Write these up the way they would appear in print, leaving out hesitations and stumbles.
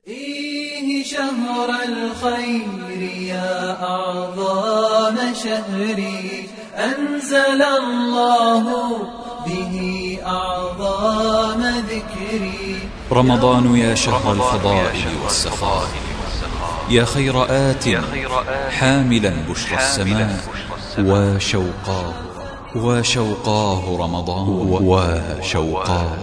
إيه شهر الخير يا أعظم شهري أنزل الله به أعظم ذكري. رمضان يا شهر الفضائل والسخاء، يا خير آت حاملا بشرى السماء، وشوقاه رمضان وشوقاه.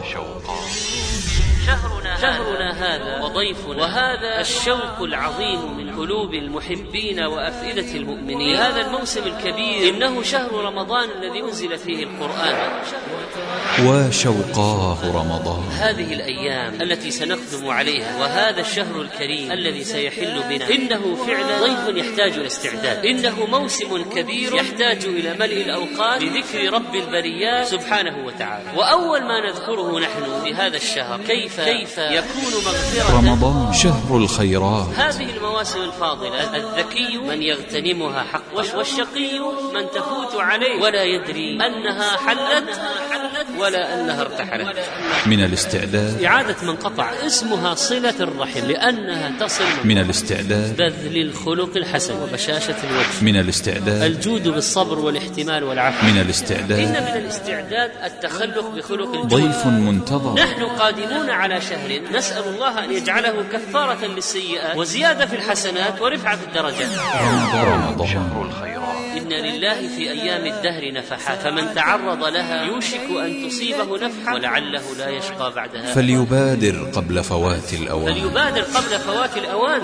شهرنا هذا وضيفنا، وهذا الشوق العظيم من قلوب المحبين وأفئدة المؤمنين. هذا الموسم الكبير إنه شهر رمضان الذي أنزل فيه القرآن، وشوقاه رمضان. هذه الأيام التي سنقدم عليها وهذا الشهر الكريم الذي سيحل بنا إنه فعلا ضيف يحتاج إلى استعداد، إنه موسم كبير يحتاج إلى ملء الأوقات بذكر رب البريات سبحانه وتعالى. وأول ما نذكره نحن في هذا الشهر كيف يكون مغفرة. رمضان شهر الخيرات. هذه المواسم الفاضلة الذكي من يغتنمها حق، والشقي من تفوت عليه ولا يدري أنها حلت ولا أنها ارتحلت. من الاستعداد إعادة من قطع، اسمها صلة الرحم لأنها تصل من الاستعداد بذل الخلق الحسن وبشاشة الوجه، من الاستعداد الجود بالصبر والاحتمال والعفو، من الاستعداد إن من الاستعداد التخلق بخلق الجود. ضيف منتظر. نحن قادمون على شهر نسأل الله أن يجعله كفارة للسيئات وزيادة في الحسنات ورفعة في الدرجات. رمضان شهر الخيرات. إن لله في أيام الدهر نفحات، فمن تعرض لها يوشك أن تصيبه نفحة ولعله لا يشقى بعدها. فليبادر قبل فوات الأوان. فليبادر قبل فوات الأوان.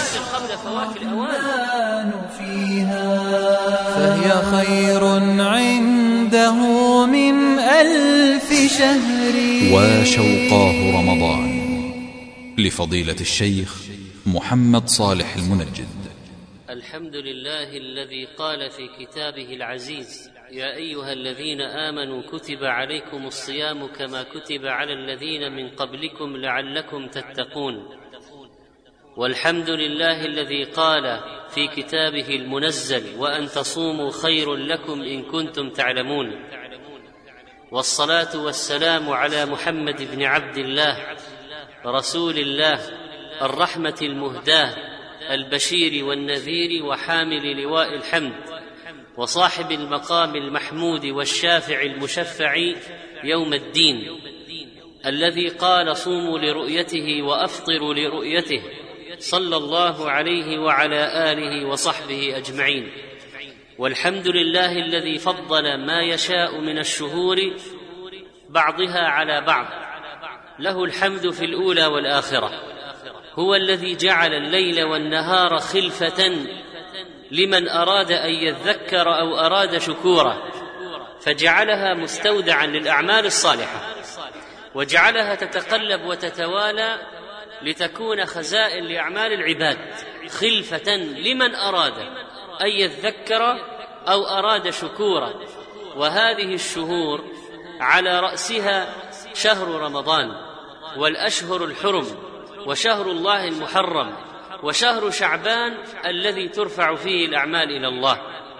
فيها فهي خير عنده من 1000 شهر. وشوقاه رمضان. لفضيلة الشيخ محمد صالح المنجد. الحمد لله الذي قال في كتابه العزيز: يا أيها الذين آمنوا كتب عليكم الصيام كما كتب على الذين من قبلكم لعلكم تتقون. والحمد لله الذي قال في كتابه المنزل: وأن تصوموا خير لكم إن كنتم تعلمون. والصلاة والسلام على محمد بن عبد الله رسول الله، الرحمة المهداة، البشير والنذير وحامل لواء الحمد، وصاحب المقام المحمود والشافع المشفع يوم الدين، الذي قال: صوموا لرؤيته وأفطروا لرؤيته، صلى الله عليه وعلى آله وصحبه أجمعين. والحمد لله الذي فضل ما يشاء من الشهور بعضها على بعض، له الحمد في الأولى والآخرة. هو الذي جعل الليل والنهار خلفة لمن أراد أن يذكر أو أراد شكورا، فجعلها مستودعا للأعمال الصالحة، وجعلها تتقلب وتتوالى لتكون خزائن لأعمال العباد، خلفة لمن أراد أن يذكر أو أراد شكورا. وهذه الشهور على رأسها شهر رمضان، والأشهر الحرم، وشهر الله المحرم، وشهر شعبان الذي ترفع فيه الأعمال إلى الله.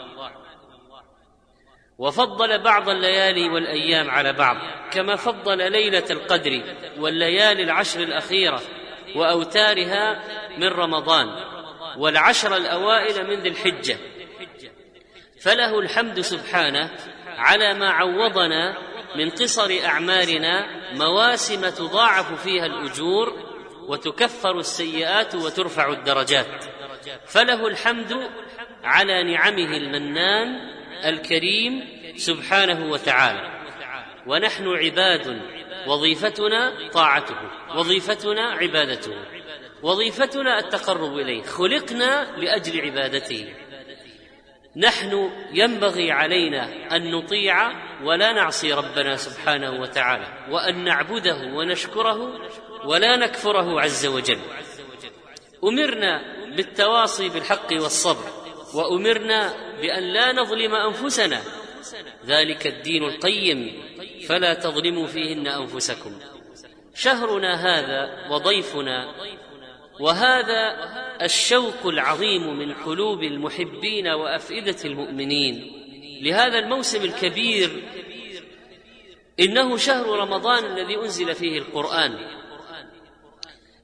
وفضل بعض الليالي والأيام على بعض، كما فضل ليلة القدر والليالي العشر الأخيرة وأوتارها من رمضان، والعشر الأوائل من ذي الحجة. فله الحمد سبحانه على ما عوضنا من قصر أعمالنا مواسم تضاعف فيها الأجور وتكفر السيئات وترفع الدرجات. فله الحمد على نعمه المنان الكريم سبحانه وتعالى. ونحن عباد، وظيفتنا طاعته، وظيفتنا عبادته، وظيفتنا التقرب إليه، خلقنا لأجل عبادته. نحن ينبغي علينا أن نطيع ولا نعصي ربنا سبحانه وتعالى، وأن نعبده ونشكره ولا نكفره عز وجل. أمرنا بالتواصي بالحق والصبر، وأمرنا بأن لا نظلم أنفسنا، ذلك الدين القيم، فلا تظلموا فيهن أنفسكم. شهرنا هذا وضيفنا، وهذا الشوق العظيم من قلوب المحبين وأفئدة المؤمنين لهذا الموسم الكبير، إنه شهر رمضان الذي أنزل فيه القرآن.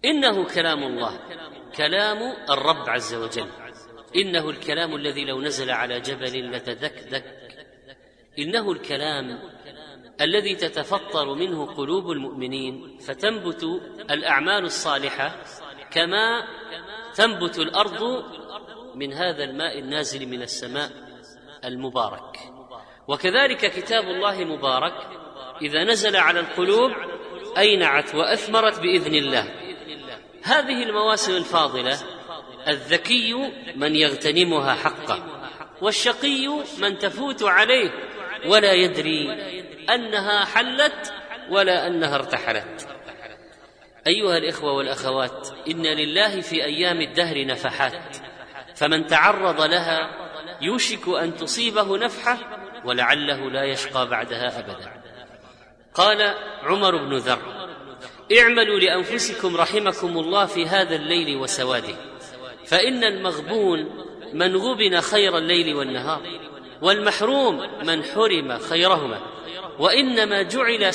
إنه كلام الله، كلام الرب عز وجل، إنه الكلام الذي لو نزل على جبل لتذكذك، إنه الكلام الذي تتفطر منه قلوب المؤمنين فتنبت الأعمال الصالحة كما تنبت الأرض من هذا الماء النازل من السماء المبارك. وكذلك كتاب الله مبارك إذا نزل على القلوب أينعت وأثمرت بإذن الله. هذه المواسم الفاضلة الذكي من يغتنمها حقا، والشقي من تفوت عليه ولا يدري أنها حلت ولا أنها ارتحلت. أيها الإخوة والأخوات، إن لله في أيام الدهر نفحات، فمن تعرض لها يوشك أن تصيبه نفحة ولعله لا يشقى بعدها أبدا. قال عمر بن ذر: اعملوا لأنفسكم رحمكم الله في هذا الليل وسواده، فإن المغبون من غبن خير الليل والنهار، والمحروم من حرم خيرهما، وإنما جعل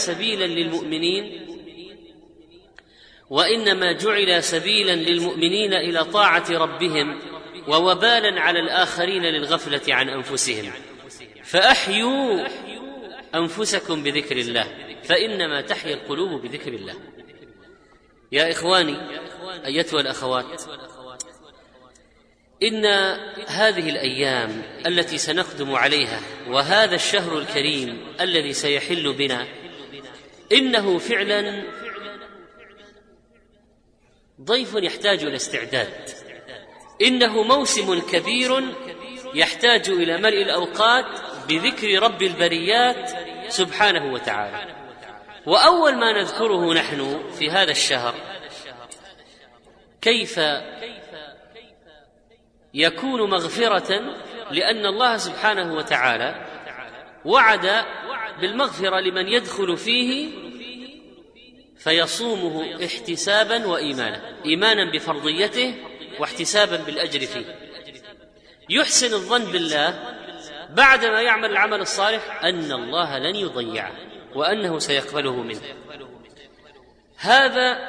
سبيلا للمؤمنين إلى طاعة ربهم، ووبالا على الآخرين للغفلة عن أنفسهم. فأحيوا أنفسكم بذكر الله، فإنما تحيا القلوب بذكر الله. يا إخواني أيتها الأخوات، إن هذه الأيام التي سنقدم عليها وهذا الشهر الكريم الذي سيحل بنا إنه فعلا ضيف يحتاج إلى استعداد، إنه موسم كبير يحتاج إلى ملء الأوقات بذكر رب البريات سبحانه وتعالى. وأول ما نذكره نحن في هذا الشهر كيف يكون مغفرة، لأن الله سبحانه وتعالى وعد بالمغفرة لمن يدخل فيه فيصومه احتسابا وإيمانا، إيمانا بفرضيته واحتسابا بالأجر فيه. يحسن الظن بالله بعدما يعمل العمل الصالح أن الله لن يضيعه وأنه سيقبله منه. هذا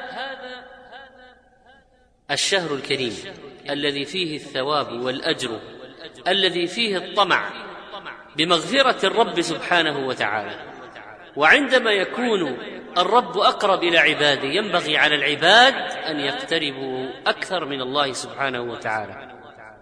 الشهر الكريم الذي فيه الثواب والأجر، الذي فيه الطمع بمغفرة الرب سبحانه وتعالى. وعندما يكون الرب أقرب إلى عباده ينبغي على العباد أن يقتربوا أكثر من الله سبحانه وتعالى.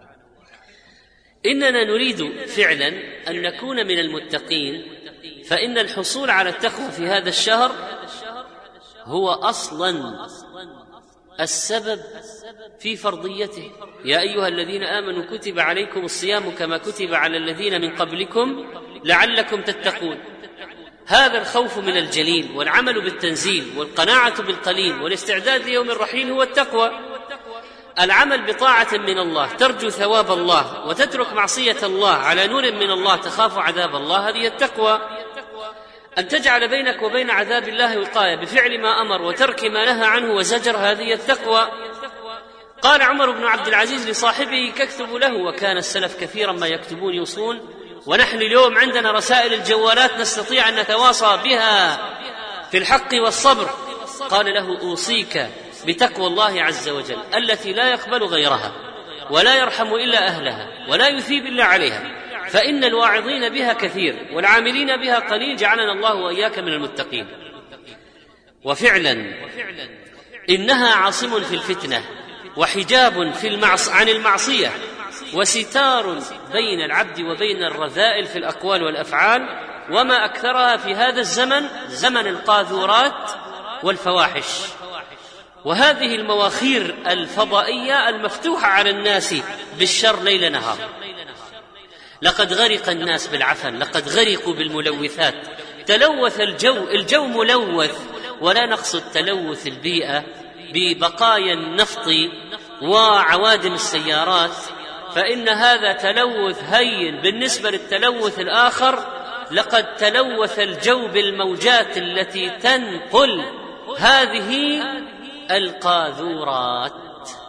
إننا نريد فعلا أن نكون من المتقين، فإن الحصول على التقوى في هذا الشهر هو أصلا السبب في فرضيته. يا أيها الذين آمنوا كتب عليكم الصيام كما كتب على الذين من قبلكم لعلكم تتقون. هذا الخوف من الجليل والعمل بالتنزيل والقناعة بالقليل والاستعداد ليوم الرحيل هو التقوى. العمل بطاعة من الله ترجو ثواب الله وتترك معصية الله على نور من الله تخاف عذاب الله، هذه التقوى. أن تجعل بينك وبين عذاب الله وقاية بفعل ما أمر وترك ما نهى عنه وزجر، هذه التقوى. قال عمر بن عبد العزيز لصاحبه: كاكتب له. وكان السلف كثيرا ما يكتبون يوصون، ونحن اليوم عندنا رسائل الجوالات نستطيع أن نتواصى بها في الحق والصبر. قال له: أوصيك بتقوى الله عز وجل التي لا يقبل غيرها ولا يرحم إلا أهلها ولا يثيب إلا عليها، فإن الواعظين بها كثير والعاملين بها قليل، جعلنا الله وإياك من المتقين. وفعلا إنها عاصم في الفتنة وحجاب عن المعصية وستار بين العبد وبين الرذائل في الأقوال والأفعال، وما أكثرها في هذا الزمن، زمن القاذورات والفواحش وهذه المواخير الفضائية المفتوحة على الناس بالشر ليل نهار. لقد غرق الناس بالعفن، لقد غرقوا بالملوثات، تلوث الجو ملوث، ولا نقصد تلوث البيئة ببقايا النفط وعوادم السيارات، فإن هذا تلوث هين بالنسبة للتلوث الآخر. لقد تلوث الجو بالموجات التي تنقل هذه القاذورات،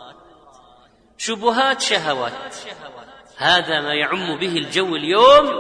شبهات، شهوات. هذا ما يعم به الجو اليوم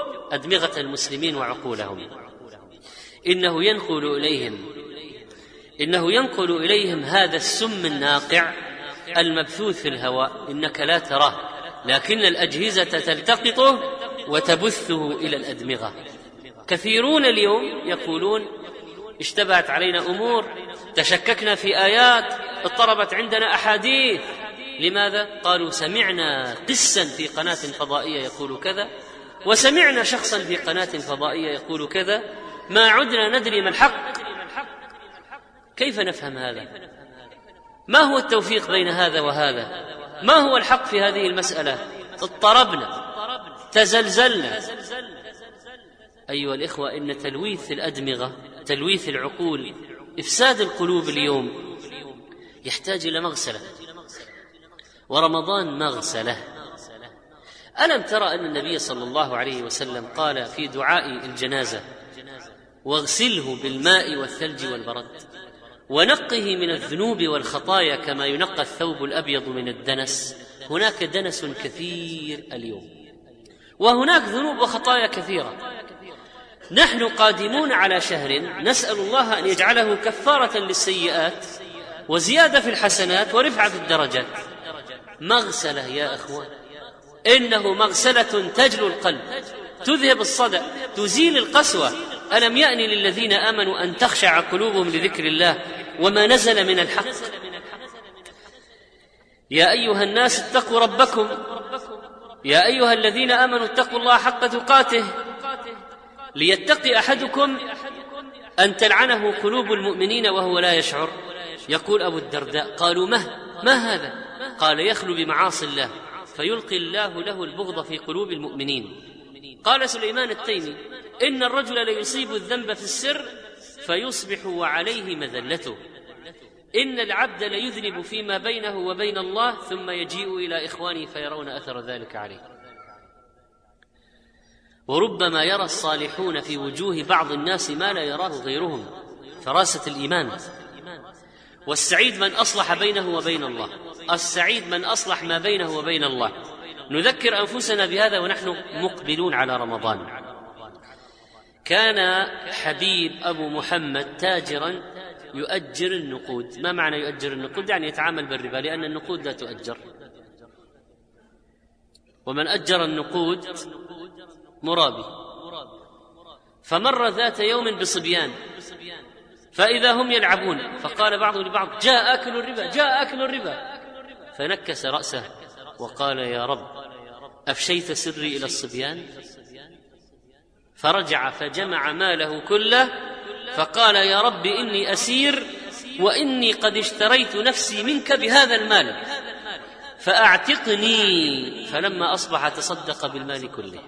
أدمغة المسلمين وعقولهم. إنه ينقل إليهم إنه ينقل إليهم هذا السم الناقع المبثوث في الهواء، إنك لا تراه، لكن الأجهزة تلتقطه وتبثه إلى الأدمغة. كثيرون اليوم يقولون اشتبهت علينا أمور، تشككنا في آيات، اضطربت عندنا أحاديث. لماذا؟ قالوا سمعنا قسا في قناة فضائية يقول كذا، وسمعنا شخصا في قناة فضائية يقول كذا، ما عدنا ندري ما الحق. كيف نفهم هذا؟ ما هو التوفيق بين هذا وهذا؟ ما هو الحق في هذه المسألة؟ اضطربنا، تزلزلنا. أيها الإخوة، إن تلويث الأدمغة، تلويث العقول، إفساد القلوب اليوم يحتاج إلى مغسلة، ورمضان مغسلة. ألم ترى أن النبي صلى الله عليه وسلم قال في دعاء الجنازة: واغسله بالماء والثلج والبرد ونقه من الذنوب والخطايا كما ينقى الثوب الأبيض من الدنس. هناك دنس كثير اليوم، وهناك ذنوب وخطايا كثيرة. نحن قادمون على شهر نسأل الله أن يجعله كفارة للسيئات وزيادة في الحسنات ورفعة في الدرجات. مغسلة يا أخوان، إنه مغسلة تجلو القلب، تذهب الصدأ، تزيل القسوة. ألم يأن للذين آمنوا أن تخشع قلوبهم لذكر الله وما نزل من الحق. يا أيها الناس اتقوا ربكم، يا أيها الذين آمنوا اتقوا الله حق تقاته ليتقي أحدكم أن تلعنه قلوب المؤمنين وهو لا يشعر. يقول أبو الدرداء: قالوا ما هذا؟ قال: يخلو بمعاصي الله فيلقي الله له البغض في قلوب المؤمنين. قال سليمان التيمي: إن الرجل ليصيب الذنب في السر فيصبح وعليه مذلته. إن العبد ليذنب فيما بينه وبين الله ثم يجيء إلى إخوانه فيرون أثر ذلك عليه. وربما يرى الصالحون في وجوه بعض الناس ما لا يراه غيرهم، فراسة الإيمان. والسعيد من أصلح بينه وبين الله، السعيد من أصلح ما بينه وبين الله. نذكر أنفسنا بهذا ونحن مقبلون على رمضان. كان حبيب أبو محمد تاجرا يؤجر النقود. ما معنى يؤجر النقود؟ يعني يتعامل بالربا، لأن النقود لا تؤجر، ومن أجر النقود مرابي. فمر ذات يوم بصبيان فإذا هم يلعبون، فقال بعضهم لبعض: جاء آكل الربا، جاء آكل الربا. فنكس رأسه وقال: يا رب، أفشيت سري إلى الصبيان؟ فرجع فجمع ماله كله فقال: يا رب، إني أسير وإني قد اشتريت نفسي منك بهذا المال فأعتقني. فلما أصبح تصدق بالمال كله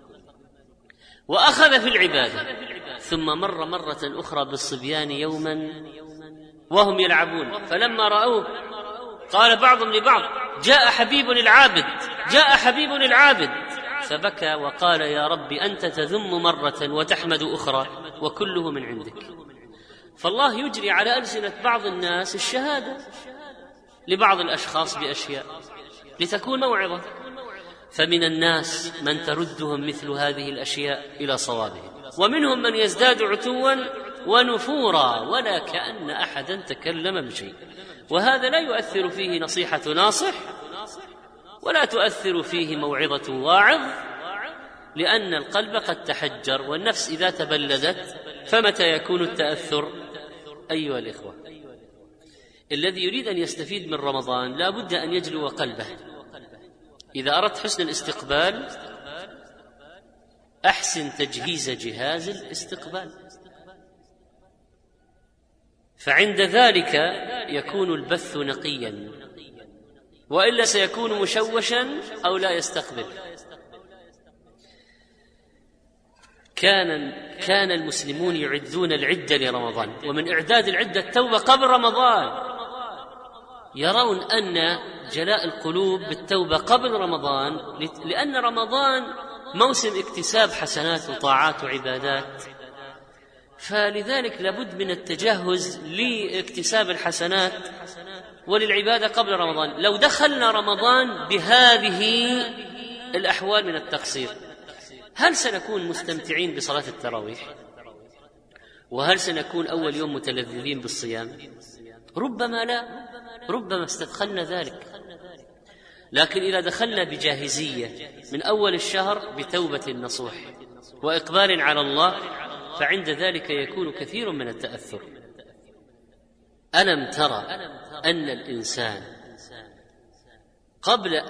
وأخذ في العبادة. ثم مر مرة أخرى بالصبيان يوما وهم يلعبون، فلما رأوه قال بعضهم لبعض: جاء حبيب العابد، جاء حبيب العابد. فبكى وقال: يا رب، أنت تذم مرة وتحمد أخرى وكله من عندك. فالله يجري على ألسنة بعض الناس الشهادة لبعض الأشخاص بأشياء لتكون موعظة. فمن الناس من تردهم مثل هذه الأشياء إلى صوابهم، ومنهم من يزداد عتوا ونفورا ولا كأن أحدا تكلم بشيء. وهذا لا يؤثر فيه نصيحة ناصح ولا تؤثر فيه موعظة واعظ، لأن القلب قد تحجر، والنفس إذا تبلدت فمتى يكون التأثر؟ أيها الإخوة، الذي يريد أن يستفيد من رمضان لا بد أن يجلو قلبه. إذا أردت حسن الاستقبال أحسن تجهيز جهاز الاستقبال، فعند ذلك يكون البث نقيا، وإلا سيكون مشوشا أو لا يستقبل. كان المسلمون يعدون العدة لرمضان، ومن إعداد العدة التوبة قبل رمضان. يرون أن جلاء القلوب بالتوبة قبل رمضان، لأن رمضان موسم اكتساب حسنات وطاعات وعبادات، فلذلك لابد من التجهز لاكتساب الحسنات وللعبادة قبل رمضان. لو دخلنا رمضان بهذه الأحوال من التقصير، هل سنكون مستمتعين بصلاة التراويح وهل سنكون أول يوم متلذذين بالصيام؟ ربما لا، ربما استدخلنا ذلك، لكن إذا دخلنا بجاهزية من أول الشهر بتوبة نصوح وإقبال على الله، فعند ذلك يكون كثير من التأثر. ألم ترى أن الإنسان قبل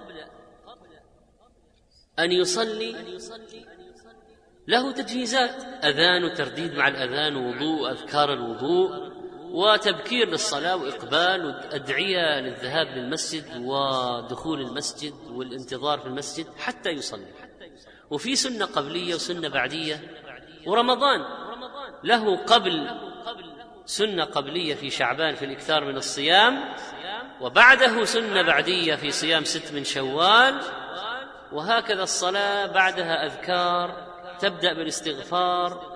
أن يصلي له تجهيزات، أذان وترديد مع الأذان ووضوء، أذكار الوضوء وتبكير للصلاة وإقبال وأدعية للذهاب للمسجد ودخول المسجد والانتظار في المسجد حتى يصلي. وفي سنة قبلية وسنة بعدية، ورمضان له قبل سنة قبلية في شعبان في الإكثار من الصيام، وبعده سنة بعدية في صيام 6 من شوال، وهكذا الصلاة بعدها أذكار تبدأ بالاستغفار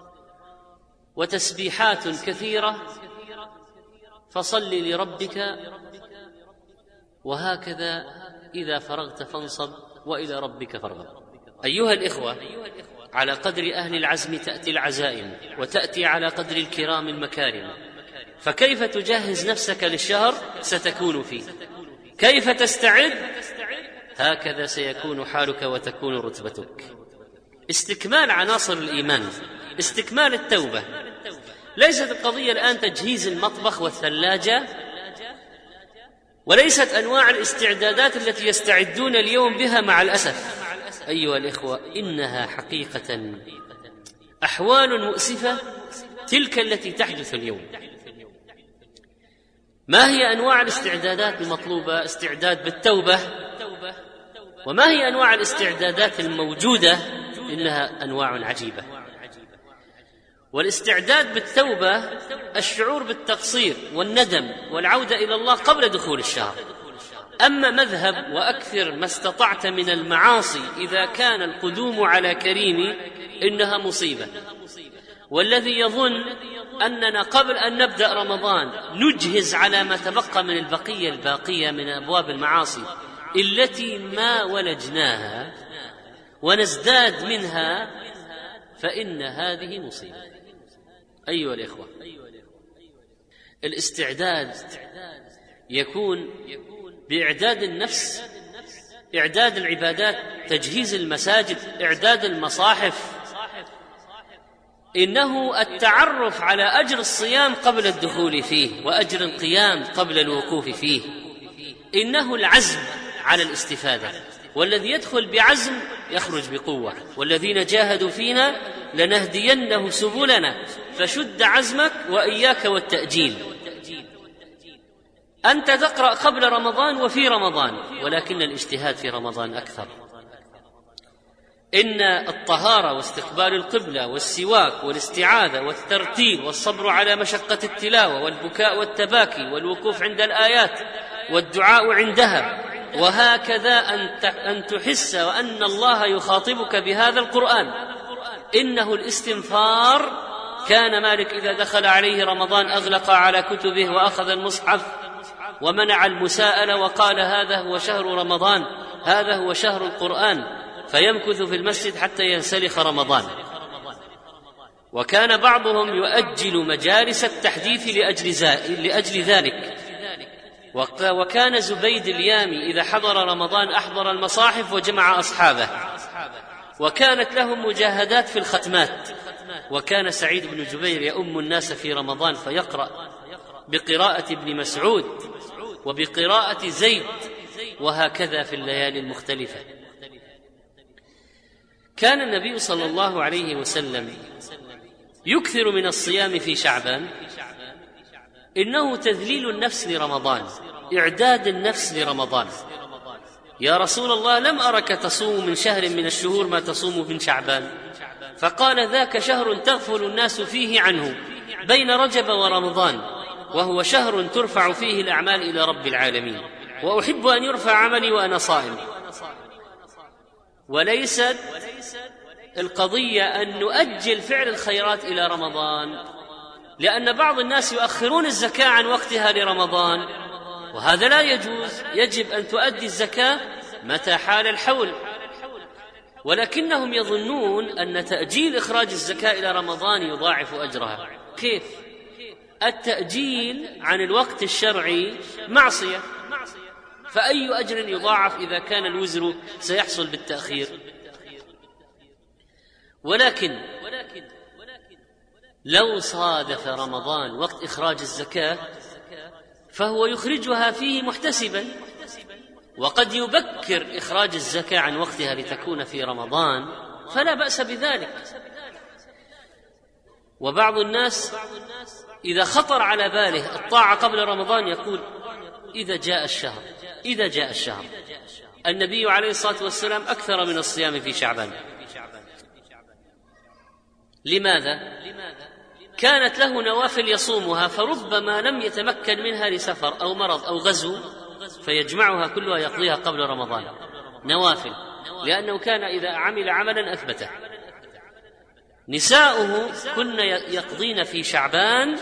وتسبيحات كثيرة، فصل لربك، وهكذا إذا فرغت فانصب وإلى ربك فارغب. أيها الإخوة، على قدر أهل العزم تأتي العزائم، وتأتي على قدر الكرام المكارم. فكيف تجهز نفسك للشهر ستكون فيه، كيف تستعد، هكذا سيكون حالك وتكون رتبتك. استكمال عناصر الإيمان، استكمال التوبة. ليست القضية الآن تجهيز المطبخ والثلاجة، وليست أنواع الاستعدادات التي يستعدون اليوم بها مع الأسف. أيها الإخوة، إنها حقيقة أحوال مؤسفة تلك التي تحدث اليوم. ما هي أنواع الاستعدادات المطلوبة؟ استعداد بالتوبة. وما هي أنواع الاستعدادات الموجودة؟ إنها أنواع عجيبة. والاستعداد بالتوبة الشعور بالتقصير والندم والعودة إلى الله قبل دخول الشهر. أما مذهب وأكثر ما استطعت من المعاصي إذا كان القدوم على كريم إنها مصيبة. والذي يظن أننا قبل أن نبدأ رمضان نجهز على ما تبقى من البقية الباقية من أبواب المعاصي التي ما ولجناها ونزداد منها، فإن هذه مصيبة. أيها الإخوة، الاستعداد يكون بإعداد النفس، إعداد العبادات، تجهيز المساجد، إعداد المصاحف. إنه التعرف على أجر الصيام قبل الدخول فيه، وأجر القيام قبل الوقوف فيه. إنه العزم على الاستفادة، والذي يدخل بعزم يخرج بقوة. والذين جاهدوا فينا لنهدينه سبلنا، فشد عزمك وإياك والتأجيل. أنت تقرأ قبل رمضان وفي رمضان، ولكن الاجتهاد في رمضان أكثر. إن الطهارة واستقبال القبلة والسواك والاستعاذة والترتيل والصبر على مشقة التلاوة والبكاء والتباكي والوقوف عند الآيات والدعاء عندها، وهكذا أن تحس وأن الله يخاطبك بهذا القرآن. إنه الاستنفار. كان مالك إذا دخل عليه رمضان أغلق على كتبه وأخذ المصحف ومنع المساءلة وقال: هذا هو شهر رمضان، هذا هو شهر القرآن، فيمكث في المسجد حتى ينسلخ رمضان. وكان بعضهم يؤجل مجالس التحديث لأجل ذلك. وكان زبيد اليامي إذا حضر رمضان أحضر المصاحف وجمع أصحابه، وكانت لهم مجاهدات في الختمات. وكان سعيد بن جبير يؤم الناس في رمضان فيقرأ بقراءة ابن مسعود وبقراءة زيد، وهكذا في الليالي المختلفة. كان النبي صلى الله عليه وسلم يكثر من الصيام في شعبان. إنه تذليل النفس لرمضان، إعداد النفس لرمضان. يا رسول الله، لم أرك تصوم من شهر من الشهور ما تصوم من شعبان. فقال: ذاك شهر تغفل الناس فيه عنه بين رجب ورمضان، وهو شهر ترفع فيه الأعمال إلى رب العالمين، وأحب أن يرفع عملي وأنا صائم. وليست القضية أن نؤجل فعل الخيرات إلى رمضان، لأن بعض الناس يؤخرون الزكاة عن وقتها لرمضان، وهذا لا يجوز. يجب أن تؤدي الزكاة متى حال الحول. ولكنهم يظنون أن تأجيل إخراج الزكاة إلى رمضان يضاعف أجرها. كيف؟ التأجيل عن الوقت الشرعي معصية، فأي أجر يضاعف إذا كان الوزر سيحصل بالتأخير؟ ولكن لو صادف رمضان وقت إخراج الزكاة فهو يخرجها فيه محتسبا، وقد يبكر إخراج الزكاة عن وقتها لتكون في رمضان، فلا بأس بذلك. وبعض الناس إذا خطر على باله الطاعة قبل رمضان يقول إذا جاء الشهر. النبي عليه الصلاة والسلام أكثر من الصيام في شعبان. لماذا؟ كانت له نوافل يصومها، فربما لم يتمكن منها لسفر أو مرض أو غزو، فيجمعها كلها يقضيها قبل رمضان، نوافل، لأنه كان إذا عمل عملا أثبته. نساؤه كن يقضين في شعبان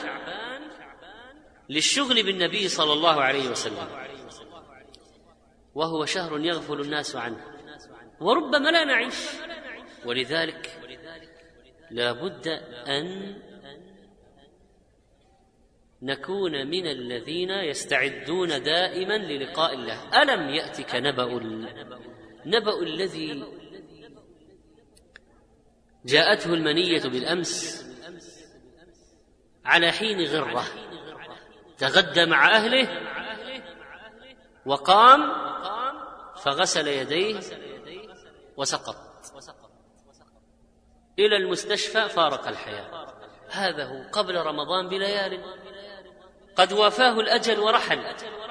للشغل بالنبي صلى الله عليه وسلم، وهو شهر يغفل الناس عنه، وربما لا نعيش. ولذلك لا بد أن نكون من الذين يستعدون دائما للقاء الله. ألم يأتك نبأ الذي جاءته المنية بالأمس على حين غرة، تغدى مع أهله وقام فغسل يديه وسقط إلى المستشفى، فارق الحياة. هذا هو قبل رمضان بليال، قد وافاه الأجل ورحل.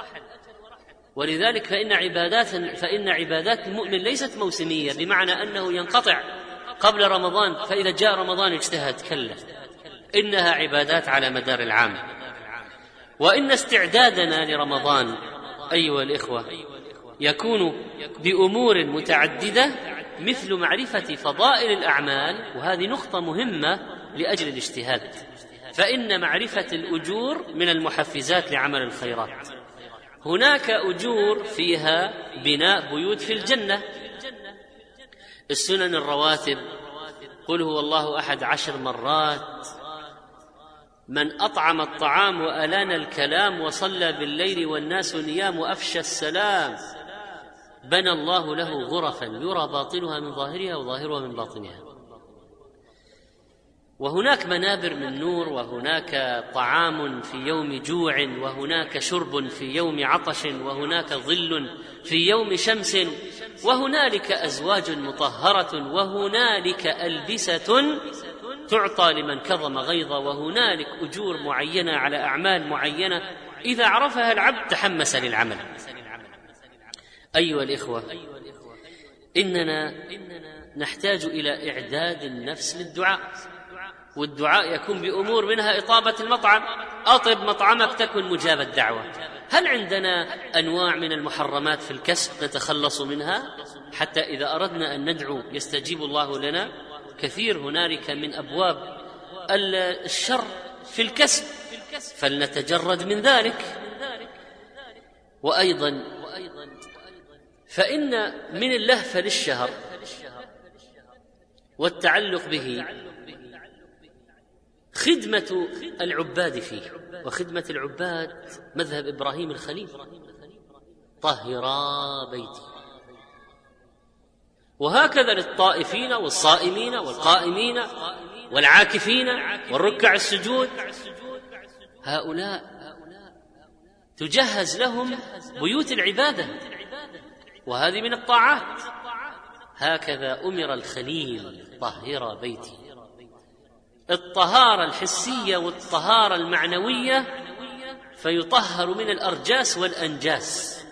ولذلك فإن عبادات المؤمن ليست موسمية، بمعنى أنه ينقطع قبل رمضان فإذا جاء رمضان اجتهد، كلا، إنها عبادات على مدار العام. وإن استعدادنا لرمضان أيها الإخوة يكون بأمور متعددة، مثل معرفة فضائل الأعمال، وهذه نقطة مهمة لأجل الاجتهاد، فإن معرفة الأجور من المحفزات لعمل الخيرات. هناك أجور فيها بناء بيوت في الجنة، السنن الرواتب، قل هو الله أحد 10 مرات، من أطعم الطعام وألان الكلام وصلى بالليل والناس نيام وأفشى السلام بنى الله له غرفا يرى باطنها من ظاهرها وظاهرها من باطنها. وهناك منابر من نور، وهناك طعام في يوم جوع، وهناك شرب في يوم عطش، وهناك ظل في يوم شمس، وهنالك أزواج مطهرة، وهنالك ألبسة تعطى لمن كظم غيظه، وهنالك أجور معينة على أعمال معينة إذا عرفها العبد تحمس للعمل. أيها الإخوة، إننا نحتاج إلى إعداد النفس للدعاء، والدعاء يكون بأمور منها إطابة المطعم، أطب مطعمك تكن مجاب الدعوة. هل عندنا أنواع من المحرمات في الكسب نتخلص منها حتى إذا أردنا أن ندعو يستجيب الله لنا؟ كثير هنالك من أبواب الشر في الكسب، فلنتجرد من ذلك. وأيضا فإن من اللهفة للشهر والتعلق به خدمة العباد فيه، وخدمة العباد مذهب إبراهيم الخليل، طهرا بيتي. وهكذا للطائفين والصائمين والقائمين والعاكفين والركع السجود، هؤلاء تجهز لهم بيوت العبادة، وهذه من الطاعات. هكذا أمر الخليل طهر بيتي. الطهارة الحسية والطهارة المعنوية، فيطهر من الأرجاس والأنجاس.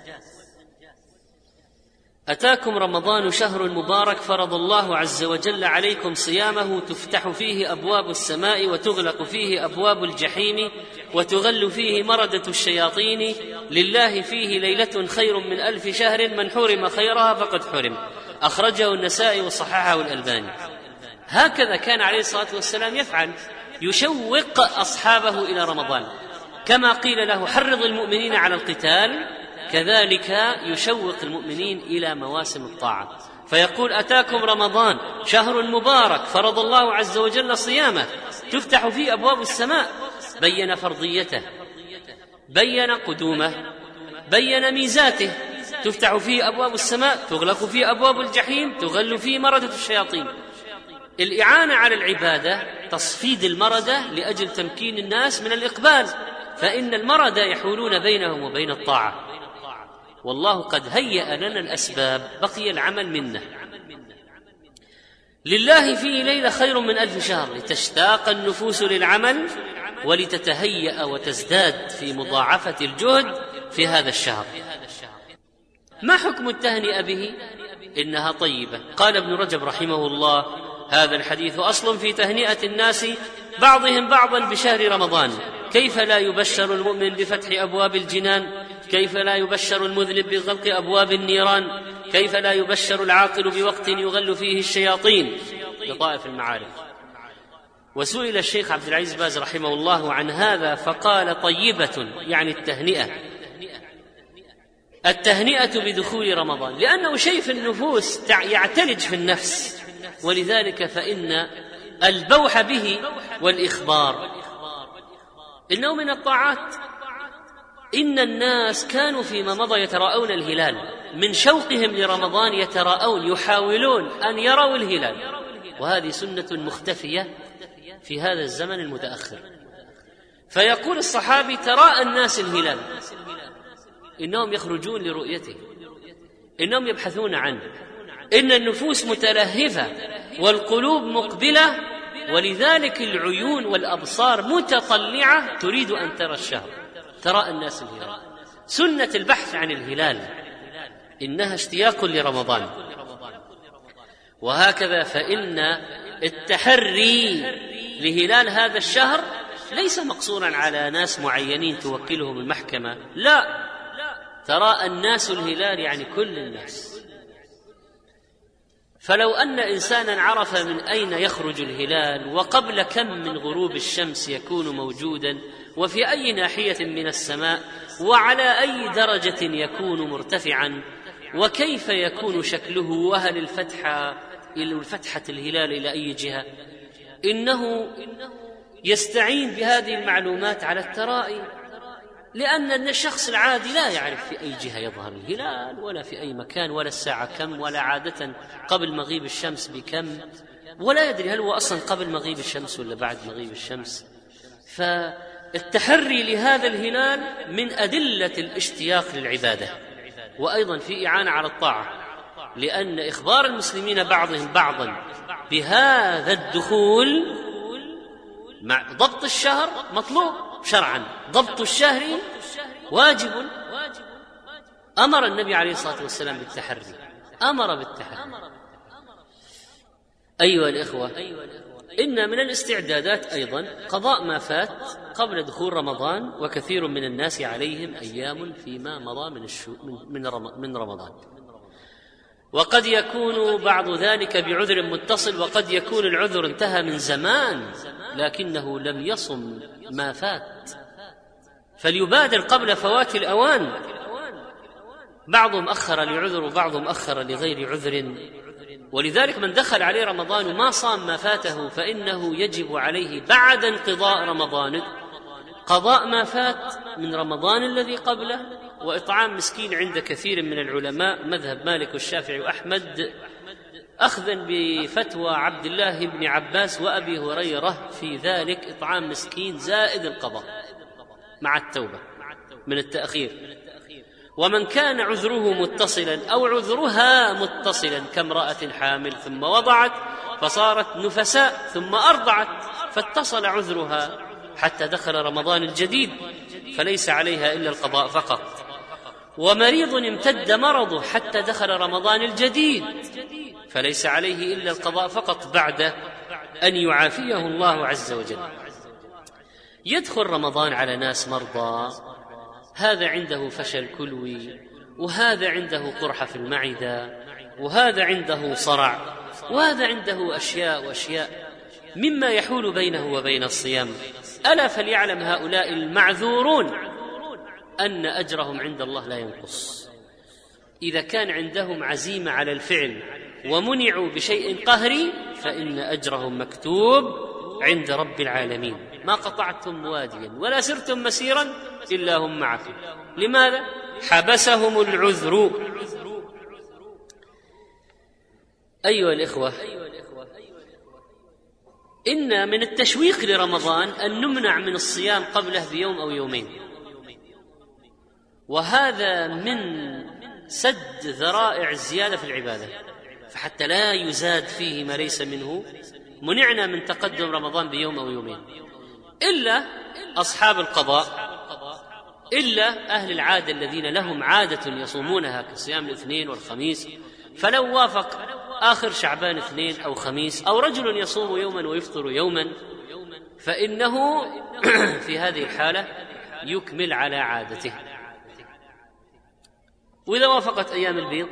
أتاكم رمضان شهر مبارك فرض الله عز وجل عليكم صيامه، تفتح فيه أبواب السماء وتغلق فيه أبواب الجحيم وتغل فيه مردة الشياطين، لله فيه ليلة خير من 1000 شهر، من حرم خيرها فقد حرم. أخرجه النسائي وصححه الألباني. هكذا كان عليه الصلاة والسلام يفعل، يشوق أصحابه إلى رمضان، كما قيل له حرض المؤمنين على القتال، كذلك يشوق المؤمنين إلى مواسم الطاعة. فيقول أتاكم رمضان شهر مبارك فرض الله عز وجل صيامه تفتح فيه أبواب السماء، بين فرضيته، بين قدومه، بين ميزاته، تفتح فيه أبواب السماء، تغلق فيه أبواب الجحيم، تغل فيه مردة الشياطين. الإعانة على العبادة تصفيد المردة لأجل تمكين الناس من الإقبال، فإن المردة يحولون بينهم وبين الطاعة، والله قد هيأ لنا الأسباب، بقي العمل منه. لله فيه ليلة خير من 1000 شهر، لتشتاق النفوس للعمل ولتتهيأ وتزداد في مضاعفة الجهد في هذا الشهر. ما حكم التهنئة به؟ إنها طيبة. قال ابن رجب رحمه الله: هذا الحديث أصل في تهنئة الناس بعضهم بعضا بشهر رمضان. كيف لا يبشر المؤمن بفتح أبواب الجنان؟ كيف لا يبشر المذنب بغلق أبواب النيران؟ كيف لا يبشر العاقل بوقت يغل فيه الشياطين؟ لطائف المعارف. وسئل الشيخ عبد العزيز باز رحمه الله عن هذا فقال: طيبة يعني التهنئة بدخول رمضان، لأنه شيء في النفوس يعتلج في النفس، ولذلك فإن البوح به والإخبار إنه من الطاعات. إن الناس كانوا فيما مضى يتراءون الهلال، من شوقهم لرمضان يتراءون، يحاولون أن يروا الهلال، وهذه سنة مختفية في هذا الزمن المتأخر. فيقول الصحابي: تراءى الناس الهلال، إنهم يخرجون لرؤيته، إنهم يبحثون عنه، إن النفوس متلهفة والقلوب مقبلة، ولذلك العيون والأبصار متطلعة تريد أن ترى الشهر. تراءى الناس الهلال، سنة البحث عن الهلال إنها اشتياق لرمضان. وهكذا فإن التحري لهلال هذا الشهر ليس مقصورا على ناس معينين توكلهم المحكمة، لا، تراءى الناس الهلال يعني كل الناس. فلو أن إنسانا عرف من أين يخرج الهلال وقبل كم من غروب الشمس يكون موجودا وفي أي ناحية من السماء وعلى أي درجة يكون مرتفعا وكيف يكون شكله وهل الفتحة الهلال إلى أي جهة، إنه يستعين بهذه المعلومات على الترائي، لأن الشخص العادي لا يعرف في أي جهة يظهر الهلال ولا في أي مكان ولا الساعة كم ولا عادة قبل مغيب الشمس بكم، ولا يدري هل هو أصلا قبل مغيب الشمس ولا بعد مغيب الشمس. فالتحري لهذا الهلال من أدلة الاشتياق للعبادة، وأيضا في إعانة على الطاعة، لأن إخبار المسلمين بعضهم بعضا بهذا الدخول مع ضبط الشهر مطلوب شرعا، ضبط الشهر واجب. أمر النبي عليه الصلاة والسلام بالتحري، أمر بالتحري. أيها الإخوة، إن من الاستعدادات أيضا قضاء ما فات قبل دخول رمضان، وكثير من الناس عليهم أيام فيما مضى من رمضان، وقد يكون بعض ذلك بعذر متصل، وقد يكون العذر انتهى من زمان لكنه لم يصم ما فات، فليبادر قبل فوات الأوان. بعضهم أخر لعذر وبعضهم أخر لغير عذر، ولذلك من دخل عليه رمضان وما صام ما فاته فإنه يجب عليه بعد انقضاء رمضان قضاء ما فات من رمضان الذي قبله، وإطعام مسكين عند كثير من العلماء مذهب مالك والشافعي وأحمد، أخذا بفتوى عبد الله بن عباس وأبي هريرة في ذلك، إطعام مسكين زائد القضاء مع التوبة من التأخير. ومن كان عذره متصلا أو عذرها متصلا كامرأة حامل ثم وضعت فصارت نفساء ثم أرضعت فاتصل عذرها حتى دخل رمضان الجديد فليس عليها إلا القضاء فقط. ومريض امتد مرضه حتى دخل رمضان الجديد فليس عليه إلا القضاء فقط بعد أن يعافيه الله عز وجل. يدخل رمضان على ناس مرضى، هذا عنده فشل كلوي، وهذا عنده قرحة في المعدة، وهذا عنده صرع، وهذا عنده أشياء وأشياء مما يحول بينه وبين الصيام. ألا فليعلم هؤلاء المعذورون أن أجرهم عند الله لا ينقص إذا كان عندهم عزيمة على الفعل ومنعوا بشيء قهري فإن أجرهم مكتوب عند رب العالمين. ما قطعتم واديا ولا سرتم مسيرا إلا هم معكم. لماذا؟ حبسهم العذر. أيها الإخوة، إن من التشويق لرمضان أن نمنع من الصيام قبله بيوم أو يومين، وهذا من سد ذرائع الزيادة في العبادة، فحتى لا يزاد فيه ما ليس منه منعنا من تقدم رمضان بيوم أو يومين، إلا أصحاب القضاء، إلا أهل العادة الذين لهم عادة يصومونها كصيام الاثنين والخميس، فلو وافق آخر شعبان اثنين أو خميس، أو رجل يصوم يوما ويفطر يوما، فإنه في هذه الحالة يكمل على عادته. وإذا وافقت أيام البيض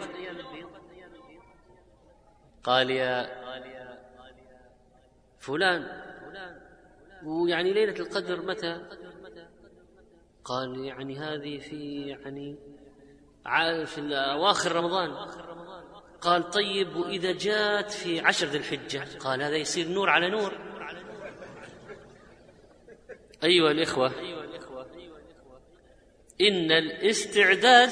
قال يا فلان ويعني ليلة القدر متى؟ قال يعني هذه في أواخر رمضان. قال طيب وإذا جاءت في 10 ذي الحجة؟ قال هذا يصير نور على نور. أيها الإخوة، إن الاستعداد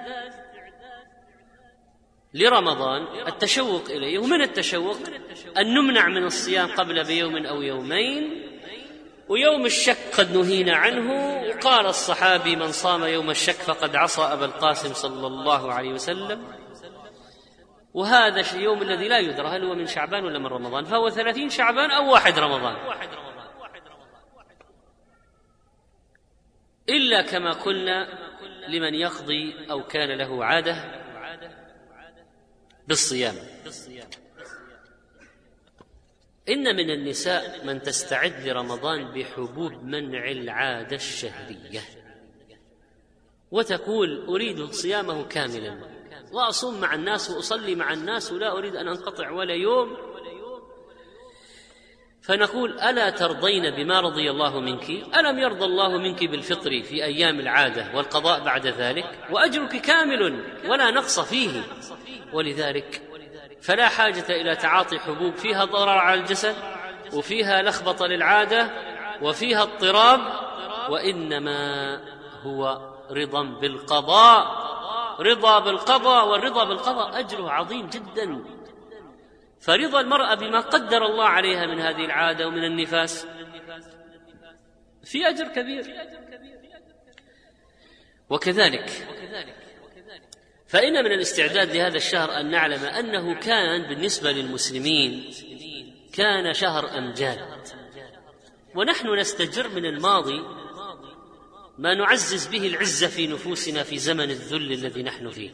لرمضان التشوق إليه، ومن التشوق أن نمنع من الصيام قبل بيوم أو يومين، ويوم الشك قد نهينا عنه. وقال الصحابي من صام يوم الشك فقد عصى أبا القاسم صلى الله عليه وسلم. وهذا اليوم الذي لا يدرى هل هو من شعبان ولا من رمضان، فهو 30 شعبان أو 1 رمضان، إلا كما قلنا لمن يقضي أو كان له عادة بالصيام. إن من النساء من تستعد لرمضان بحبوب منع العادة الشهرية، وتقول أريد صيامه كاملا وأصوم مع الناس وأصلي مع الناس ولا أريد أن أنقطع ولا يوم. فنقول ألا ترضين بما رضي الله منك؟ ألم يرضى الله منك بالفطر في أيام العادة والقضاء بعد ذلك؟ وأجرك كامل ولا نقص فيه. ولذلك فلا حاجة إلى تعاطي حبوب فيها ضرر على الجسد وفيها لخبطة للعادة وفيها اضطراب، وإنما هو رضا بالقضاء، رضا بالقضاء. والرضا بالقضاء أجره عظيم جدا. فرضا المرأة بما قدر الله عليها من هذه العادة ومن النفاس في أجر كبير. وكذلك فإن من الاستعداد لهذا الشهر أن نعلم أنه كان بالنسبة للمسلمين كان شهر أمجاد، ونحن نستجر من الماضي ما نعزز به العزة في نفوسنا في زمن الذل الذي نحن فيه.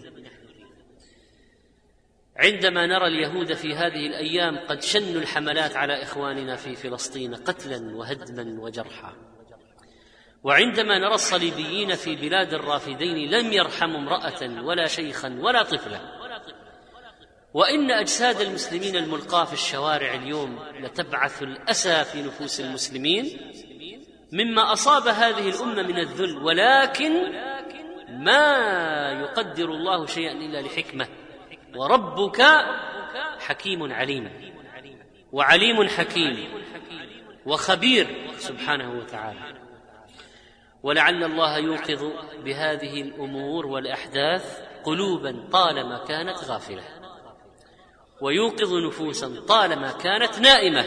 عندما نرى اليهود في هذه الأيام قد شنوا الحملات على إخواننا في فلسطين قتلا وهدما وجرحا، وعندما نرى الصليبيين في بلاد الرافدين لم يرحموا امرأة ولا شيخا ولا طفلا، وإن أجساد المسلمين الملقاة في الشوارع اليوم لتبعث الأسى في نفوس المسلمين مما أصاب هذه الأمة من الذل، ولكن ما يقدر الله شيئا إلا لحكمة، وربك حكيم عليم، وعليم حكيم وخبير سبحانه وتعالى. ولعل الله يوقظ بهذه الأمور والأحداث قلوبا طالما كانت غافلة، ويوقظ نفوسا طالما كانت نائمة،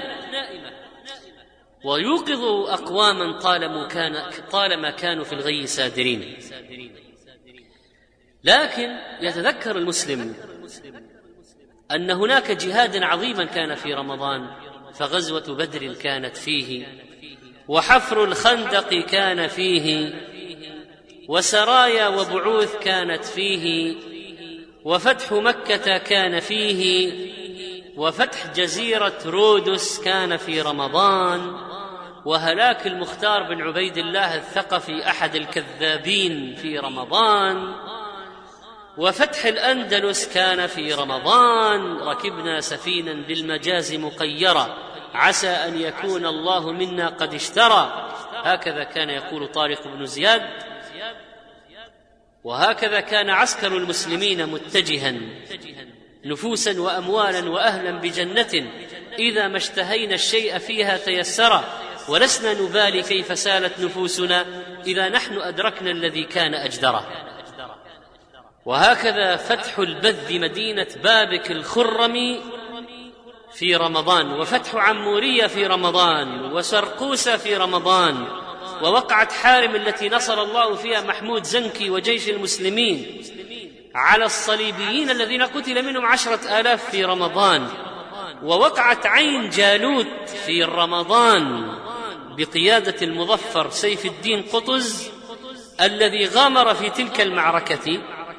ويوقظ أقواما طالما كانوا في الغي سادرين. لكن يتذكر المسلم أن هناك جهادا عظيما كان في رمضان، فغزوة بدر كانت فيه، وحفر الخندق كان فيه، وسرايا وبعوث كانت فيه، وفتح مكة كان فيه، وفتح جزيرة رودس كان في رمضان، وهلاك المختار بن عبيد الله الثقفي أحد الكذابين في رمضان، وفتح الأندلس كان في رمضان. ركبنا سفينا بالمجاز مقيرة عسى أن يكون الله منا قد اشترى، هكذا كان يقول طارق بن زياد، وهكذا كان عسكر المسلمين متجها نفوسا وأموالا وأهلا بجنة إذا ما اشتهينا الشيء فيها تيسر، ولسنا نبالي كيف سالت نفوسنا إذا نحن أدركنا الذي كان أجدره. وهكذا فتح البذ مدينة بابك الخرم في رمضان، وفتح عمورية في رمضان، وسرقوسة في رمضان، ووقعت حارم التي نصر الله فيها محمود زنكي وجيش المسلمين على الصليبيين الذين قتل منهم 10,000 في رمضان، ووقعت عين جالوت في رمضان بقيادة المظفر سيف الدين قطز الذي غامر في تلك المعركة،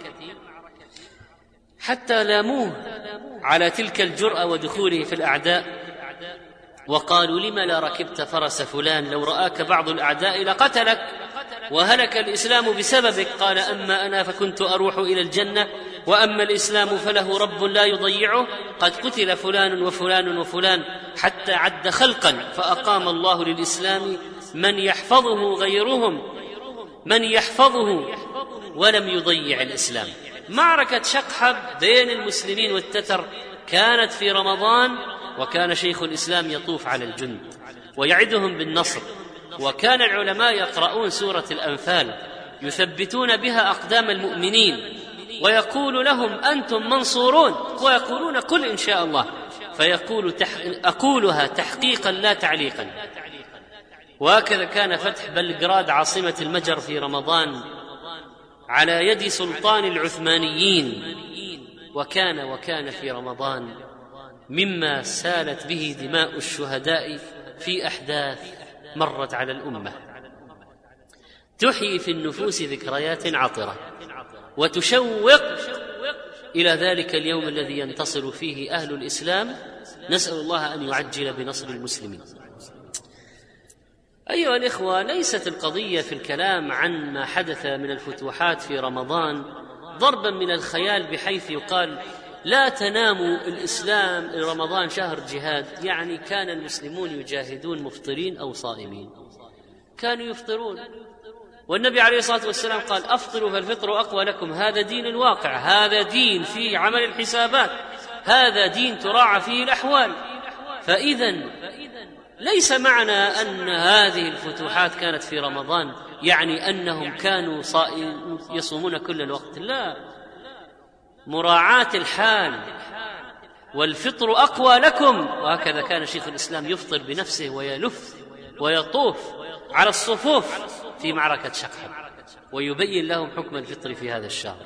حتى لاموه على تلك الجرأة ودخوله في الأعداء، وقالوا: لم لا ركبت فرس فلان؟ لو رآك بعض الأعداء لقتلك، وهلك الإسلام بسببك. قال: أما أنا فكنت أروح إلى الجنة، وأما الإسلام فله رب لا يضيعه، قد قتل فلان وفلان وفلان، حتى عد خلقا فأقام الله للإسلام من يحفظه غيرهم، من يحفظه ولم يضيع الإسلام. معركة شقحب بين المسلمين والتتر كانت في رمضان، وكان شيخ الإسلام يطوف على الجند ويعدهم بالنصر، وكان العلماء يقرؤون سورة الأنفال يثبتون بها أقدام المؤمنين، ويقول لهم: أنتم منصورون، ويقولون: قل إن شاء الله، فيقول: أقولها تحقيقا لا تعليقا. وهكذا كان فتح بلغراد عاصمة المجر في رمضان على يد سلطان العثمانيين، وكان في رمضان مما سالت به دماء الشهداء في أحداث مرت على الأمة، تحيي في النفوس ذكريات عطرة، وتشوق إلى ذلك اليوم الذي ينتصر فيه أهل الإسلام. نسأل الله أن يعجل بنصر المسلمين. أيها الإخوة، ليست القضية في الكلام عن ما حدث من الفتوحات في رمضان ضربا من الخيال بحيث يقال: لا تناموا الإسلام رمضان شهر جهاد. يعني كان المسلمون يجاهدون مفطرين أو صائمين، كانوا يفطرون، والنبي عليه الصلاة والسلام قال: أفطروا فالفطر أقوى لكم. هذا دين الواقع، هذا دين فيه عمل الحسابات، هذا دين تراعى فيه الأحوال. فإذن ليس معنى أن هذه الفتوحات كانت في رمضان يعني أنهم كانوا يصومون كل الوقت، لا، مراعاة الحال، والفطر أقوى لكم. وهكذا كان شيخ الإسلام يفطر بنفسه ويلف ويطوف على الصفوف في معركة شقحب ويبين لهم حكم الفطر في هذا الشهر.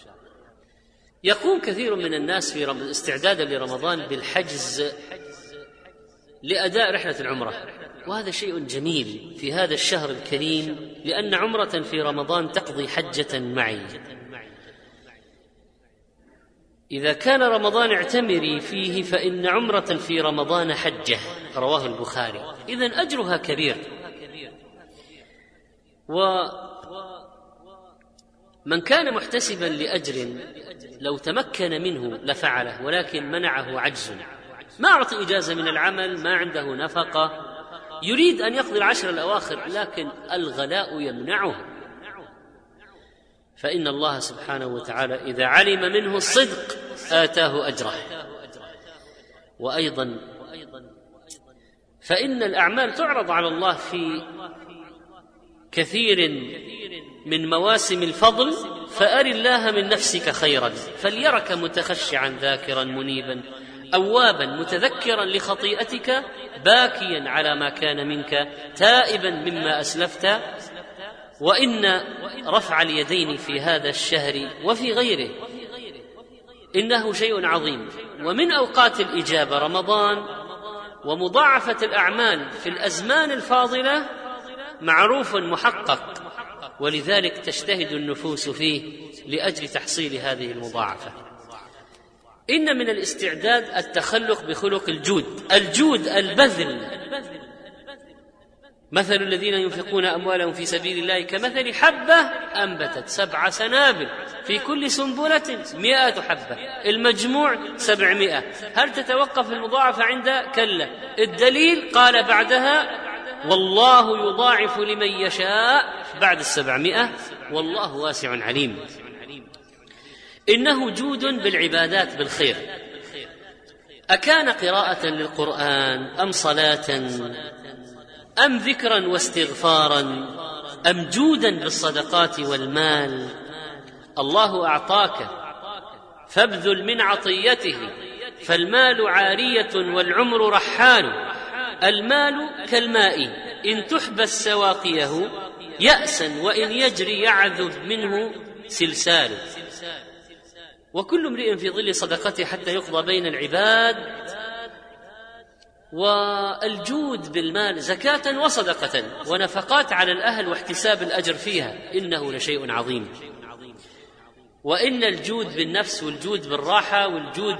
يقوم كثير من الناس في استعدادا لرمضان بالحجز لأداء رحلة العمرة، وهذا شيء جميل في هذا الشهر الكريم، لأن عمرة في رمضان تقضي حجة معي. إذا كان رمضان اعتمري فيه فإن عمرة في رمضان حجة، رواه البخاري، إذن أجرها كبير. ومن كان محتسبا لأجر لو تمكن منه لفعله، ولكن منعه عجز، ما أعطي إجازة من العمل، ما عنده نفقة، يريد أن يقضي العشر الأواخر، لكن الغلاء يمنعه، فإن الله سبحانه وتعالى إذا علم منه الصدق آتاه أجره. وأيضا فإن الأعمال تعرض على الله في كثير من مواسم الفضل، فأر الله من نفسك خيرا فليرك متخشعا ذاكرا منيبا أوابا متذكرا لخطيئتك باكيا على ما كان منك تائبا مما أسلفت. وإن رفع اليدين في هذا الشهر وفي غيره إنه شيء عظيم، ومن أوقات الإجابة رمضان، ومضاعفة الأعمال في الأزمان الفاضلة معروف محقق، ولذلك تجتهد النفوس فيه لأجل تحصيل هذه المضاعفة. إن من الاستعداد التخلق بخلق الجود البذل. مثل الذين ينفقون أموالهم في سبيل الله كمثل حبة أنبتت 7 سنابل في كل سنبلة 100 حبة، المجموع 700. هل تتوقف المضاعفة عند؟ كلا. الدليل قال بعدها: والله يضاعف لمن يشاء بعد 700، والله واسع عليم. إنه جود بالعبادات بالخير. أكان قراءة للقرآن أم صلاة أم ذكرا واستغفارا أم جودا بالصدقات والمال؟ الله أعطاك فابذل من عطيته، فالمال عارية والعمر رحال. المال كالماء إن تحبس سواقيه يأسا، وإن يجري يعذب منه سلسال. وكل امرئ في ظل صدقته حتى يقضى بين العباد. والجود بالمال زكاة وصدقة ونفقات على الأهل واحتساب الأجر فيها إنه لشيء عظيم. وإن الجود بالنفس والجود بالراحة والجود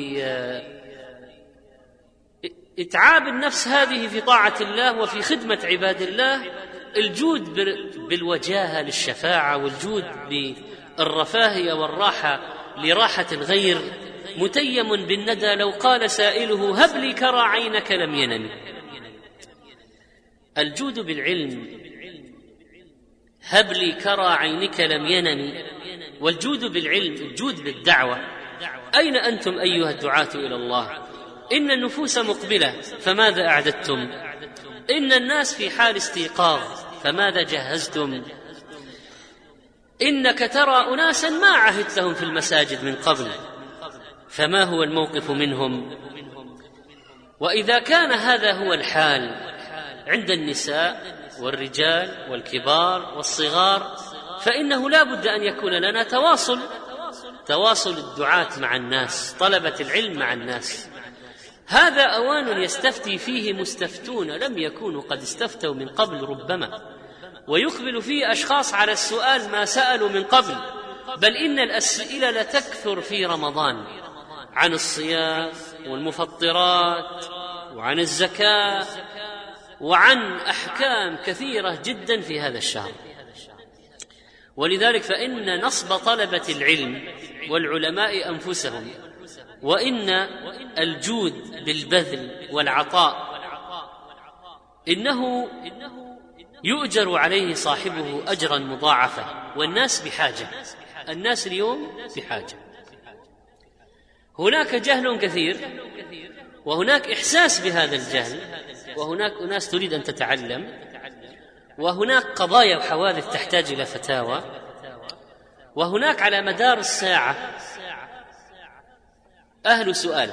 بإتعاب النفس هذه في طاعة الله وفي خدمة عباد الله، الجود بالوجاهة للشفاعة، والجود بالرفاهية والراحة لراحة الغير، متيم بالندى لو قال سائله هب لي كرى عينك لم ينم. الجود بالعلم هب لي كرى عينك لم ينم، والجود بالعلم الجود بالدعوة. أين أنتم أيها الدعاة إلى الله؟ إن النفوس مقبلة فماذا أعددتم؟ إن الناس في حال استيقاظ فماذا جهزتم؟ إنك ترى أناسا ما عهدتهم في المساجد من قبل، فما هو الموقف منهم؟ وإذا كان هذا هو الحال عند النساء والرجال والكبار والصغار، فإنه لا بد أن يكون لنا تواصل الدعاة مع الناس، طلبة العلم مع الناس. هذا أوان يستفتي فيه مستفتون لم يكونوا قد استفتوا من قبل ربما، ويقبل فيه أشخاص على السؤال ما سألوا من قبل. بل إن الأسئلة لتكثر في رمضان عن الصيام والمفطرات وعن الزكاة وعن أحكام كثيرة جدا في هذا الشهر. ولذلك فإن نصب طلبة العلم والعلماء أنفسهم، وإن الجود بالبذل والعطاء إنه يؤجر عليه صاحبه أجرا مضاعفا. والناس بحاجة، الناس اليوم بحاجة. هناك جهل كثير، وهناك إحساس بهذا الجهل، وهناك أناس تريد أن تتعلم، وهناك قضايا وحوادث تحتاج إلى فتاوى، وهناك على مدار الساعة أهل سؤال.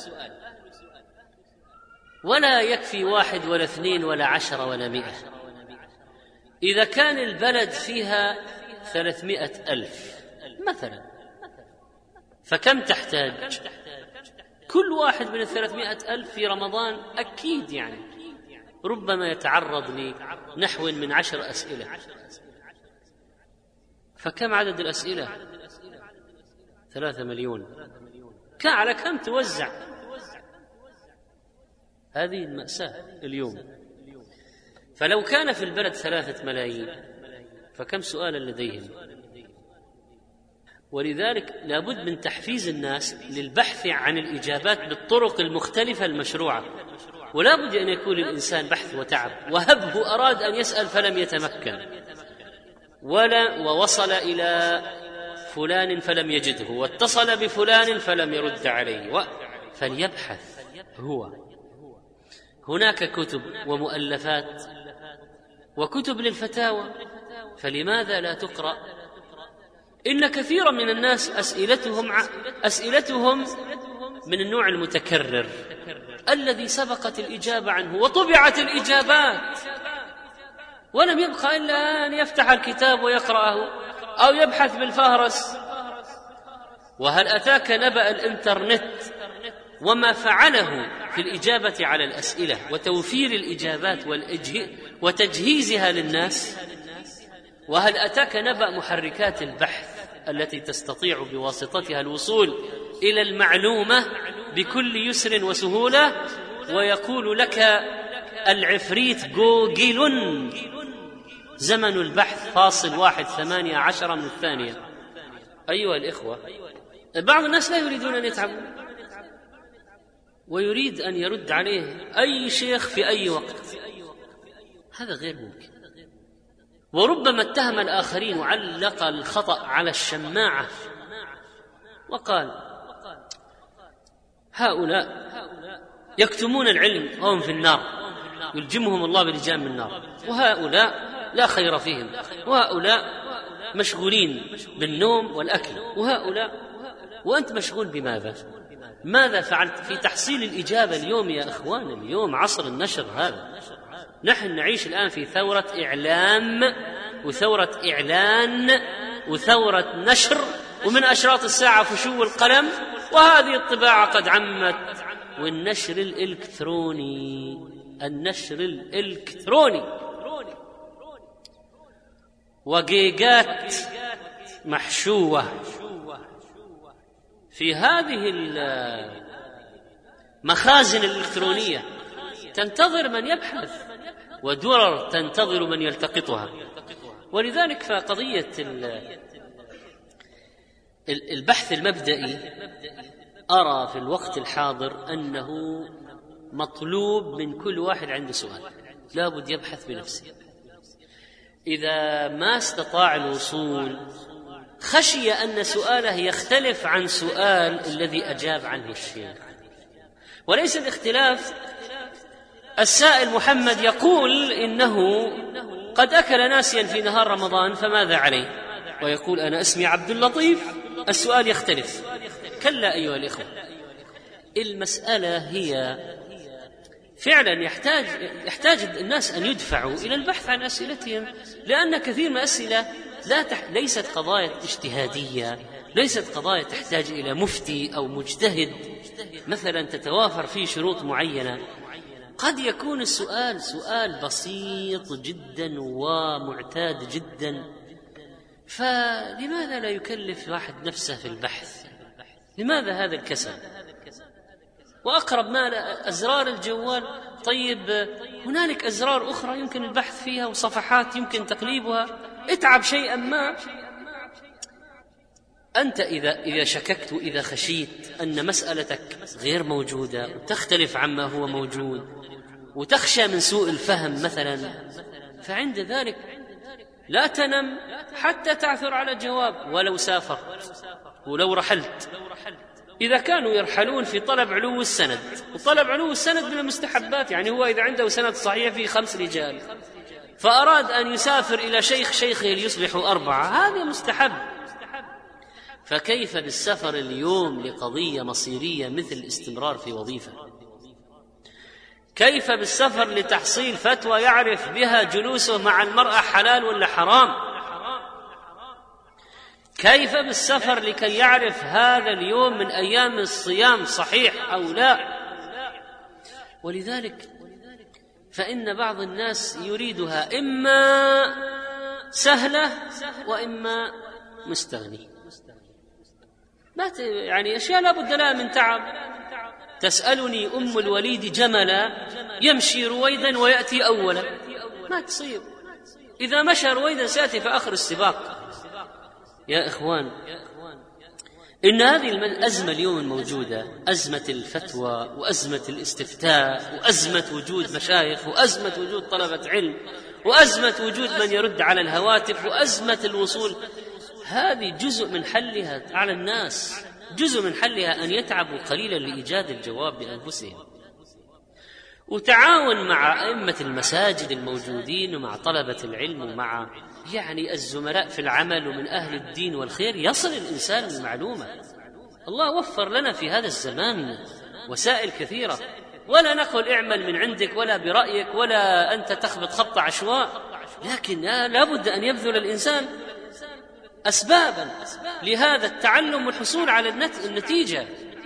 ولا يكفي 1 ولا 2 ولا 10 ولا 100. إذا كان البلد فيها 300,000 مثلا، فكم تحتاج؟ كل واحد من 300,000 في رمضان أكيد يعني ربما يتعرض لنحو من 10 أسئلة. فكم عدد الأسئلة؟ 3 مليون. على كم توزع؟ هذه المأساة اليوم. فلو كان في البلد 3 ملايين فكم سؤالا لديهم؟ ولذلك لابد من تحفيز الناس للبحث عن الإجابات بالطرق المختلفة المشروعة. ولا بد أن يكون الإنسان بحث وتعب. وهبه أراد أن يسأل فلم يتمكن، ووصل إلى فلان فلم يجده، واتصل بفلان فلم يرد عليه، فليبحث هو. هناك كتب ومؤلفات وكتب للفتاوى، فلماذا لا تقرأ؟ إن كثيرا من الناس أسئلتهم من النوع المتكرر الذي سبقت الإجابة عنه وطبعت الإجابات، ولم يبقى إلا أن يفتح الكتاب ويقرأه أو يبحث بالفهرس. وهل أتاك نبأ الإنترنت وما فعله في الإجابة على الأسئلة وتوفير الإجابات وتجهيزها للناس؟ وهل أتاك نبأ محركات البحث التي تستطيع بواسطتها الوصول إلى المعلومة بكل يسر وسهولة؟ ويقول لك العفريت جوجل زمن البحث -1/18 من الثانية. أيها الإخوة، بعض الناس لا يريدون أن يتعبوا، ويريد أن يرد عليه أي شيخ في أي وقت. هذا غير ممكن. وربما اتهم الآخرين وعلق الخطأ على الشماعة وقال: هؤلاء يكتمون العلم وهم في النار، يلجمهم الله بلجام من النار، وهؤلاء لا خير فيهم، وهؤلاء مشغولين بالنوم والأكل، وأنت مشغول بماذا؟ ماذا فعلت في تحصيل الإجابة اليوم يا إخوان؟ اليوم عصر النشر هذا، نحن نعيش الآن في ثورة إعلام وثورة إعلان وثورة نشر، ومن أشراط الساعة فشو القلم، وهذه الطباعة قد عمت، والنشر الإلكتروني، النشر الإلكتروني، وجيجات محشوة في هذه المخازن الإلكترونية تنتظر من يبحث، ودرر تنتظر من يلتقطها. ولذلك فقضية البحث المبدئي أرى في الوقت الحاضر أنه مطلوب من كل واحد عنده سؤال لابد يبحث بنفسه. إذا ما استطاع الوصول خشي أن سؤاله يختلف عن سؤال الذي أجاب عنه الشيخ، وليس الاختلاف السائل محمد يقول إنه قد أكل ناسيا في نهار رمضان فماذا عليه، ويقول أنا اسمي عبد اللطيف، السؤال يختلف. كلا أيها الإخوة، المسألة هي فعلا يحتاج الناس أن يدفعوا إلى البحث عن أسئلتهم، لأن كثير من الأسئلة ليست قضايا اجتهادية، ليست قضايا تحتاج إلى مفتي أو مجتهد مثلا تتوافر فيه شروط معينة. قد يكون السؤال سؤال بسيط جدا ومعتاد جدا، فلماذا لا يكلف واحد نفسه في البحث؟ لماذا هذا الكسل؟ وأقرب ما أزرار الجوال، طيب هنالك أزرار أخرى يمكن البحث فيها وصفحات يمكن تقليبها، اتعب شيئا ما. أنت إذا شككت وإذا خشيت أن مسألتك غير موجودة وتختلف عما هو موجود وتخشى من سوء الفهم مثلا، فعند ذلك لا تنم حتى تعثر على جواب، ولو سافرت ولو رحلت. إذا كانوا يرحلون في طلب علو السند، وطلب علو السند من المستحبات، يعني هو إذا عنده سند صحيح فيه 5 رجال فأراد أن يسافر إلى شيخه ليصبح 4، هذا مستحب. فكيف بالسفر اليوم لقضية مصيرية مثل الاستمرار في وظيفة؟ كيف بالسفر لتحصيل فتوى يعرف بها جلوسه مع المرأة حلال ولا حرام؟ كيف بالسفر لكي يعرف هذا اليوم من أيام الصيام صحيح أو لا؟ ولذلك فإن بعض الناس يريدها إما سهلة وإما مستغني، يعني أشياء لا بد لها من تعب. تسألني أم الوليد جملا يمشي رويدا ويأتي أولا، ما تصير. إذا مشى رويدا سيأتي في آخر السباق. يا إخوان، إن هذه الأزمة اليوم الموجودة، أزمة الفتوى وأزمة الاستفتاء وأزمة وجود مشايخ وأزمة وجود طلبة علم وأزمة وجود من يرد على الهواتف وأزمة الوصول، هذه جزء من حلها على الناس، جزء من حلها أن يتعبوا قليلا لإيجاد الجواب بأنفسهم، وتعاون مع أئمة المساجد الموجودين ومع طلبة العلم ومع يعني الزملاء في العمل ومن أهل الدين والخير، يصل الإنسان المعلومة. الله وفر لنا في هذا الزمان وسائل كثيرة، ولا نقول اعمل من عندك ولا برأيك ولا أنت تخبط خبط عشواء، لكن لا بد أن يبذل الإنسان أسبابا لهذا التعلم والحصول على النتيجة.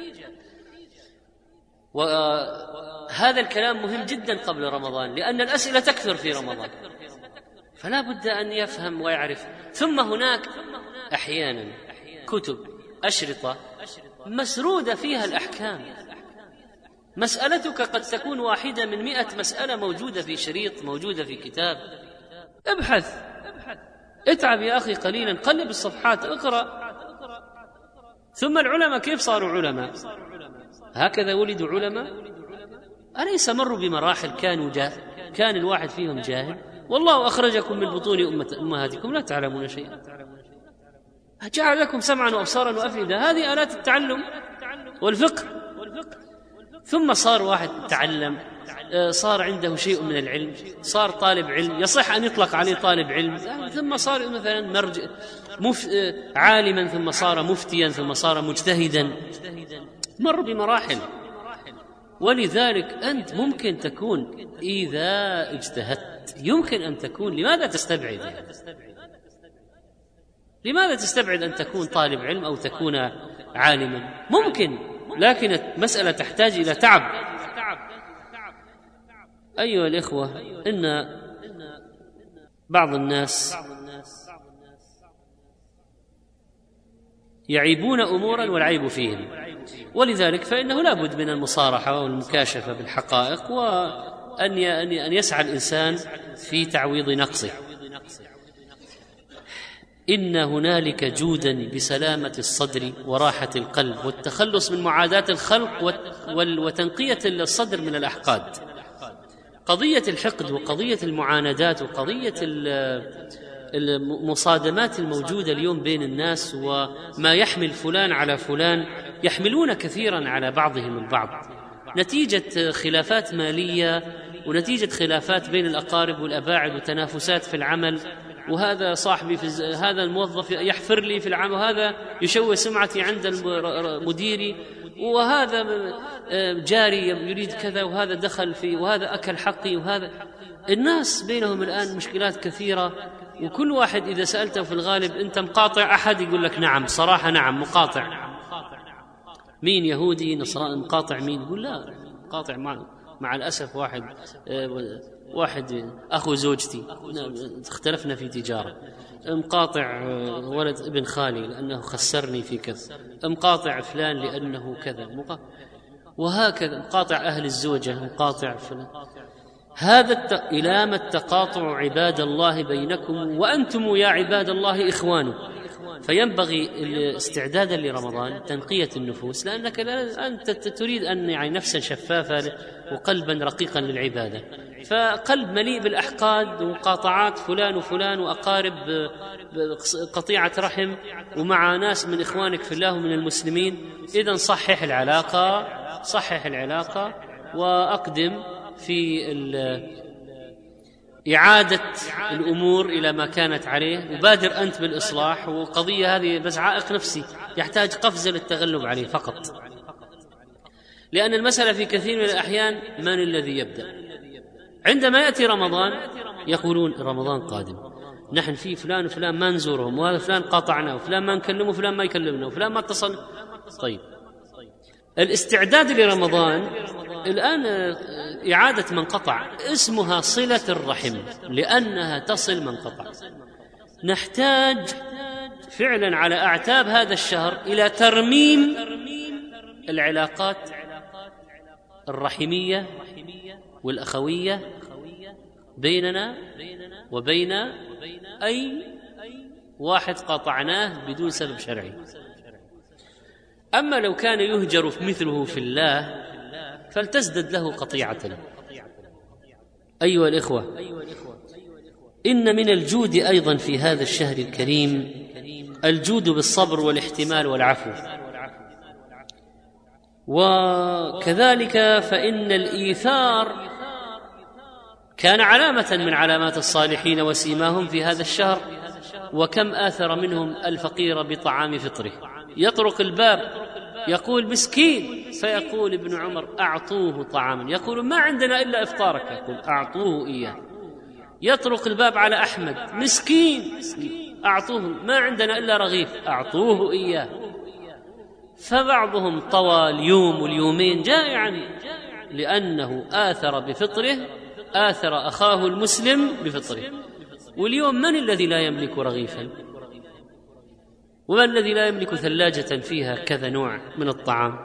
وهذا الكلام مهم جدا قبل رمضان، لأن الأسئلة تكثر في رمضان، فلا بد أن يفهم ويعرف. ثم هناك أحيانا كتب أشرطة مسرودة فيها الأحكام، مسألتك قد تكون واحدة من 100 مسألة موجودة في شريط، موجودة في كتاب. ابحث، اتعب يا أخي قليلا، قلب الصفحات، اقرأ. ثم العلماء كيف صاروا علماء؟ هكذا ولدوا علماء؟ أليس مروا بمراحل كان الواحد فيهم جاهل؟ والله أخرجكم من بطون أمهاتكم لا تعلمون شيئا. جعل لكم سمعا وأبصارا وأفئدة، هذه آلات التعلم والفقه. ثم صار واحد تعلم، صار عنده شيء من العلم، صار طالب علم، يصح أن يطلق عليه طالب علم، ثم صار مثلا عالما، ثم صار مفتيا، ثم صار مجتهدا، مر بمراحل. ولذلك أنت ممكن تكون إذا اجتهدت يمكن أن تكون، لماذا تستبعد؟ لماذا تستبعد أن تكون طالب علم أو تكون عالما؟ ممكن، لكن المسألة تحتاج إلى تعب. أيها الإخوة، إن بعض الناس يعيبون أمورا والعيب فيهم، ولذلك فإنه لا بد من المصارحة والمكاشفة بالحقائق، وأن يسعى الإنسان في تعويض نقصه. إن هنالك جودا بسلامة الصدر وراحة القلب والتخلص من معاداة الخلق وتنقية الصدر من الأحقاد. قضية الحقد وقضية المعاندات وقضية المصادمات الموجودة اليوم بين الناس، وما يحمل فلان على فلان، يحملون كثيرا على بعضهم البعض نتيجة خلافات مالية، ونتيجة خلافات بين الأقارب والأباعد، وتنافسات في العمل، وهذا صاحبي هذا الموظف يحفر لي في العمل، وهذا يشوه سمعتي عند مديري، وهذا جاري يريد كذا، وهذا دخل في، وهذا أكل حقي، وهذا. الناس بينهم الآن مشكلات كثيرة، وكل واحد إذا سألته في الغالب أنت مقاطع أحد يقول لك نعم، صراحة نعم مقاطع. مين يهودي نصراني مقاطع مين؟ يقول لا مقاطع مع الأسف واحد أخو زوجتي اختلفنا في تجارة، مقاطع ولد ابن خالي لأنه خسرني في كذا، مقاطع فلان لأنه كذا، وهكذا مقاطع أهل الزوجة، مقاطع فلان. هذا إلام التقاطع عباد الله بينكم وأنتم يا عباد الله إخوانه. فينبغي استعدادا لرمضان تنقية النفوس، لأنك أنت تريد أن يعني نفسا شفافة وقلبا رقيقا للعبادة، فقلب مليء بالأحقاد ومقاطعات فلان وفلان وأقارب قطيعة رحم ومع ناس من إخوانك في الله ومن المسلمين. إذن صحح العلاقة وأقدم في إعادة الأمور إلى ما كانت عليه، وبادر أنت بالإصلاح. وقضية هذه بس عائق نفسي يحتاج قفزة للتغلب عليه فقط، لأن المسألة في كثير من الأحيان من الذي يبدأ. عندما يأتي رمضان يقولون رمضان قادم، نحن في فلان وفلان ما نزورهم، وهذا فلان قاطعنا، وفلان ما نكلمه، وفلان ما يكلمنا، وفلان ما اتصل. طيب الاستعداد لرمضان الآن إعادة من قطع، اسمها صلة الرحم لأنها تصل من قطع. نحتاج فعلا على أعتاب هذا الشهر إلى ترميم العلاقات الرحمية والأخوية بيننا وبين أي واحد قاطعناه بدون سبب شرعي. أما لو كان يهجر مثله في الله فلتزدد له قطيعة. أيها الإخوة، إن من الجود أيضا في هذا الشهر الكريم الجود بالصبر والاحتمال والعفو، وكذلك فإن الإيثار كان علامة من علامات الصالحين وسيماهم في هذا الشهر. وكم آثر منهم الفقير بطعام فطره، يطرق الباب يقول مسكين، فيقول ابن عمر أعطوه طعاما، يقول ما عندنا إلا إفطارك، يقول أعطوه إياه. يطرق الباب على أحمد مسكين، أعطوه، ما عندنا إلا رغيف، أعطوه إياه. فبعضهم طوى اليوم واليومين جائعا لأنه آثر بفطره، آثر أخاه المسلم بفطره. واليوم من الذي لا يملك رغيفا؟ ومن الذي لا يملك ثلاجة فيها كذا نوع من الطعام؟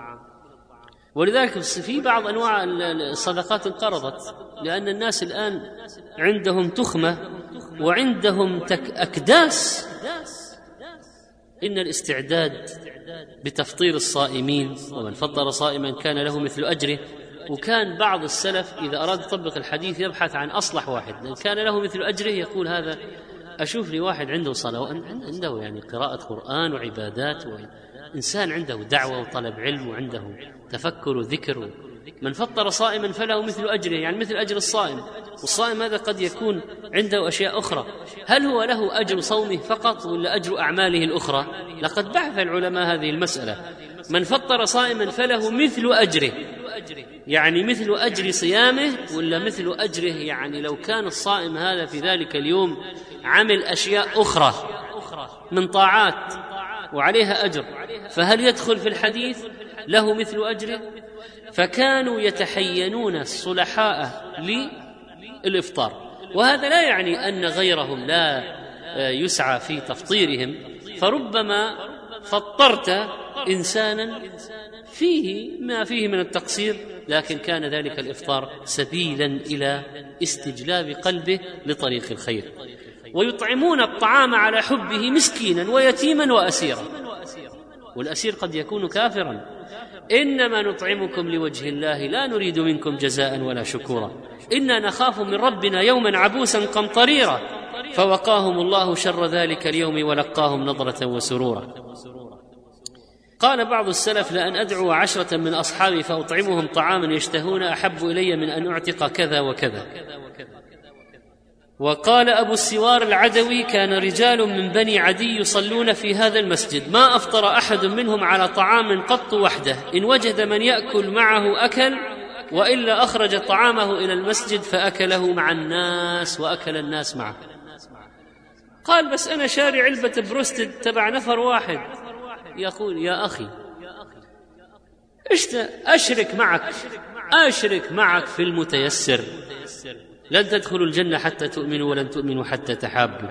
ولذلك في بعض أنواع الصدقات انقرضت، لأن الناس الآن عندهم تخمة وعندهم أكداس. إن الاستعداد بتفطير الصائمين، ومن فطر صائما كان له مثل أجره. وكان بعض السلف إذا أراد يطبق الحديث يبحث عن أصلح واحد، لأن كان له مثل أجره يقول هذا أشوف لي واحد عنده صلاة، عنده يعني قراءة قرآن وعبادات، وإنسان عنده دعوة وطلب علم وعنده تفكر وذكر، من فطر صائما فله مثل أجره، يعني مثل أجر الصائم. والصائم هذا قد يكون عنده أشياء أخرى، هل هو له أجر صومه فقط ولا أجر أعماله الأخرى؟ لقد بحث العلماء هذه المسألة. من فطر صائما فله مثل أجره، يعني مثل أجر صيامه، ولا مثل أجره يعني لو كان الصائم هذا في ذلك اليوم عمل أشياء أخرى من طاعات وعليها أجر، فهل يدخل في الحديث له مثل أجره؟ فكانوا يتحينون الصلحاء للإفطار، وهذا لا يعني أن غيرهم لا يسعى في تفطيرهم، فربما فطرت إنسانا فيه ما فيه من التقصير، لكن كان ذلك الإفطار سبيلا إلى استجلاب قلبه لطريق الخير. ويطعمون الطعام على حبه مسكينا ويتيما وأسيرا، والأسير قد يكون كافرا. إنما نطعمكم لوجه الله لا نريد منكم جزاء ولا شكورا إنا نخاف من ربنا يوما عبوسا قمطريرا فوقاهم الله شر ذلك اليوم ولقاهم نضرة وسرورا. قال بعض السلف: لأن أدعو 10 من أصحابي فأطعمهم طعاما يشتهون أحب إلي من أن أعتق كذا وكذا. وقال أبو السوار العدوي: كان رجال من بني عدي يصلون في هذا المسجد، ما أفطر أحد منهم على طعام قط وحده، إن وجد من يأكل معه أكل، وإلا أخرج طعامه إلى المسجد فأكله مع الناس وأكل الناس معه. قال: بس أنا شاري علبة بروستد تبع نفر واحد. يقول: يا أخي أشرك معك في المتيسر. لن تدخلوا الجنة حتى تؤمنوا ولن تؤمنوا حتى تحابوا.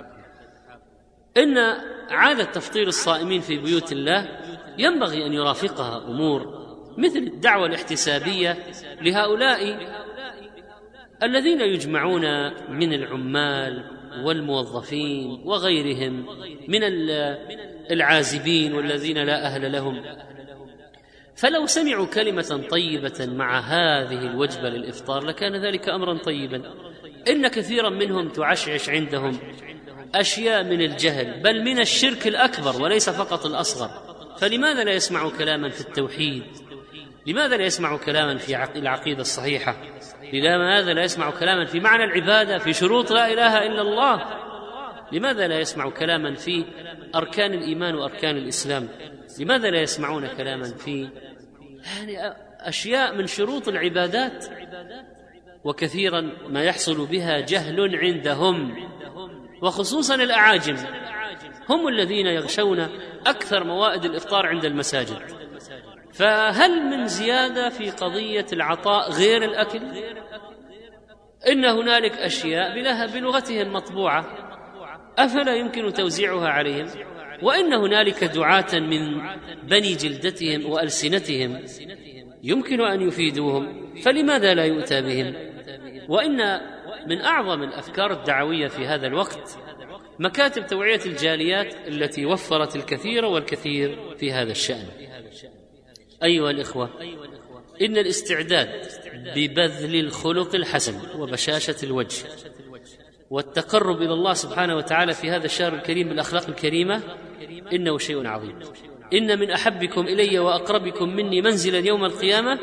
إن عادة تفطير الصائمين في بيوت الله ينبغي أن يرافقها أمور مثل الدعوة الاحتسابية لهؤلاء الذين يجمعون من العمال والموظفين وغيرهم من العازبين والذين لا أهل لهم، فلو سمعوا كلمة طيبة مع هذه الوجبة للإفطار لكان ذلك أمرا طيبا. إن كثيرا منهم تعشعش عندهم أشياء من الجهل بل من الشرك الأكبر وليس فقط الأصغر، فلماذا لا يسمعوا كلاما في التوحيد؟ لماذا لا يسمعوا كلاما في العقيدة الصحيحة؟ لماذا لا يسمعوا كلاما في معنى العبادة، في شروط لا إله إلا الله؟ لماذا لا يسمعوا كلاما في أركان الإيمان وأركان الإسلام؟ لماذا لا يسمعون كلاما في أشياء من شروط العبادات؟ وكثيرا ما يحصل بها جهل عندهم، وخصوصا الأعاجم هم الذين يغشون أكثر موائد الإفطار عند المساجد. فهل من زيادة في قضية العطاء غير الأكل؟ إن هنالك أشياء بلغتهم مطبوعة، أفلا يمكن توزيعها عليهم؟ وإن هنالك دعاة من بني جلدتهم وألسنتهم يمكن أن يفيدوهم، فلماذا لا يؤتى بهم؟ وإن من أعظم الأفكار الدعوية في هذا الوقت مكاتب توعية الجاليات التي وفرت الكثير والكثير في هذا الشأن. أيها الإخوة، إن الاستعداد ببذل الخلق الحسن وبشاشة الوجه والتقرب إلى الله سبحانه وتعالى في هذا الشهر الكريم بالأخلاق الكريمة إنه شيء عظيم. إن من أحبكم إلي وأقربكم مني منزلا يوم القيامة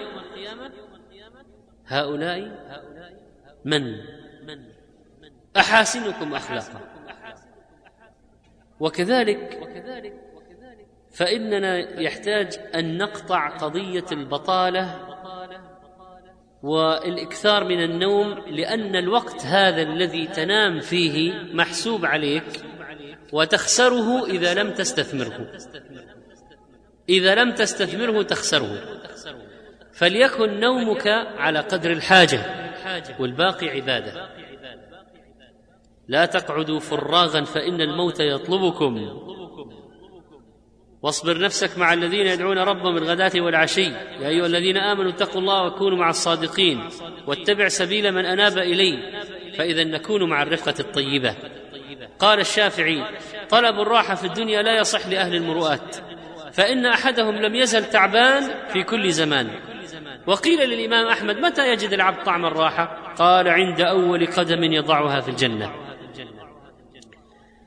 هؤلاء من أحاسنكم أخلاقا. وكذلك فإننا يحتاج أن نقطع قضية البطالة والإكثار من النوم، لأن الوقت هذا الذي تنام فيه محسوب عليك وتخسره إذا لم تستثمره. إذا لم تستثمره تخسره. فليكن نومك على قدر الحاجة والباقي عبادة. لا تقعدوا فراغا فإن الموت يطلبكم. واصبر نفسك مع الذين يدعون ربهم بالغداة والعشي يا أيها الذين آمنوا اتقوا الله وكونوا مع الصادقين واتبع سبيل من أناب إليه فإذا نكون مع الرفقة الطيبة. قال الشافعي: طلب الراحة في الدنيا لا يصح لأهل المروءات، فإن أحدهم لم يزل تعبان في كل زمان. وقيل للإمام أحمد: متى يجد العبد طعم الراحة؟ قال: عند أول قدم يضعها في الجنة.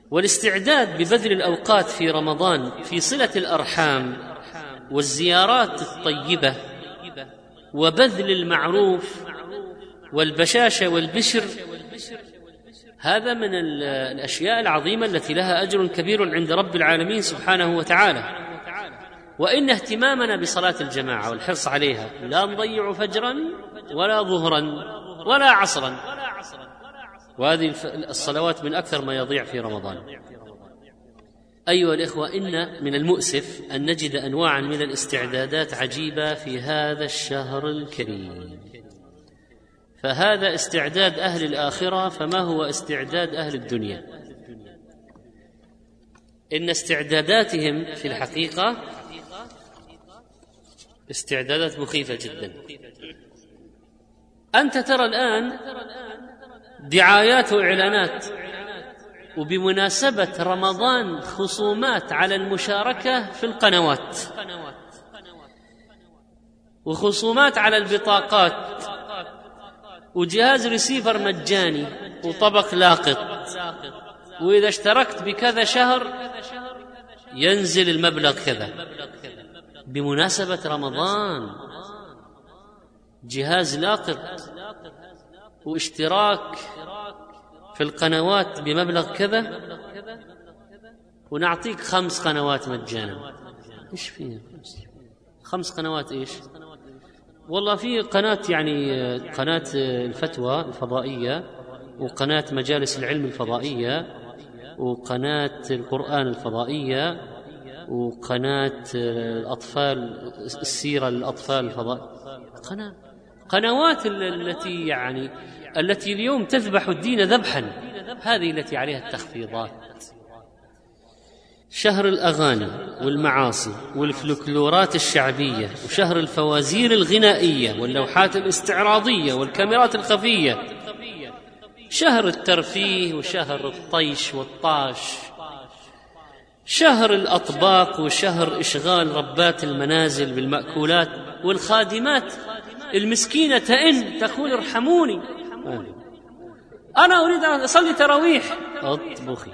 والاستعداد ببذل الأوقات في رمضان في صلة الأرحام والزيارات الطيبة وبذل المعروف والبشاشة والبشر، هذا من الأشياء العظيمة التي لها أجر كبير عند رب العالمين سبحانه وتعالى. وإن اهتمامنا بصلاة الجماعة والحرص عليها لا نضيع فجرا ولا ظهرا ولا عصرا، وهذه الصلوات من أكثر ما يضيع في رمضان. أيها الإخوة، إن من المؤسف أن نجد أنواعا من الاستعدادات عجيبة في هذا الشهر الكريم، فهذا استعداد أهل الآخرة، فما هو استعداد أهل الدنيا؟ إن استعداداتهم في الحقيقة استعدادات مخيفة جدا. أنت ترى الآن دعايات وإعلانات، وبمناسبة رمضان خصومات على المشاركة في القنوات، وخصومات على البطاقات، وجهاز ريسيفر مجاني، وطبق لاقط، وإذا اشتركت بكذا شهر ينزل المبلغ كذا. بمناسبة رمضان جهاز لاقط واشتراك في القنوات بمبلغ كذا، ونعطيك 5 قنوات مجانا. ايش فيها 5 قنوات؟ ايش والله، في قناة يعني قناة الفتوى الفضائية، وقناة مجالس العلم الفضائية، وقناة القرآن الفضائية، وقناة الأطفال السيرة للأطفال الفضائية. قنوات التي اليوم تذبح الدين ذبحا، هذه التي عليها التخفيضات. شهر الأغاني والمعاصي والفلكلورات الشعبية، وشهر الفوازير الغنائية واللوحات الاستعراضية والكاميرات الخفية، شهر الترفيه وشهر الطيش والطاش، شهر الأطباق وشهر إشغال ربات المنازل بالمأكولات، والخادمات المسكينة تقول ارحموني، أنا أريد أن أصلي تراويح، اطبخي،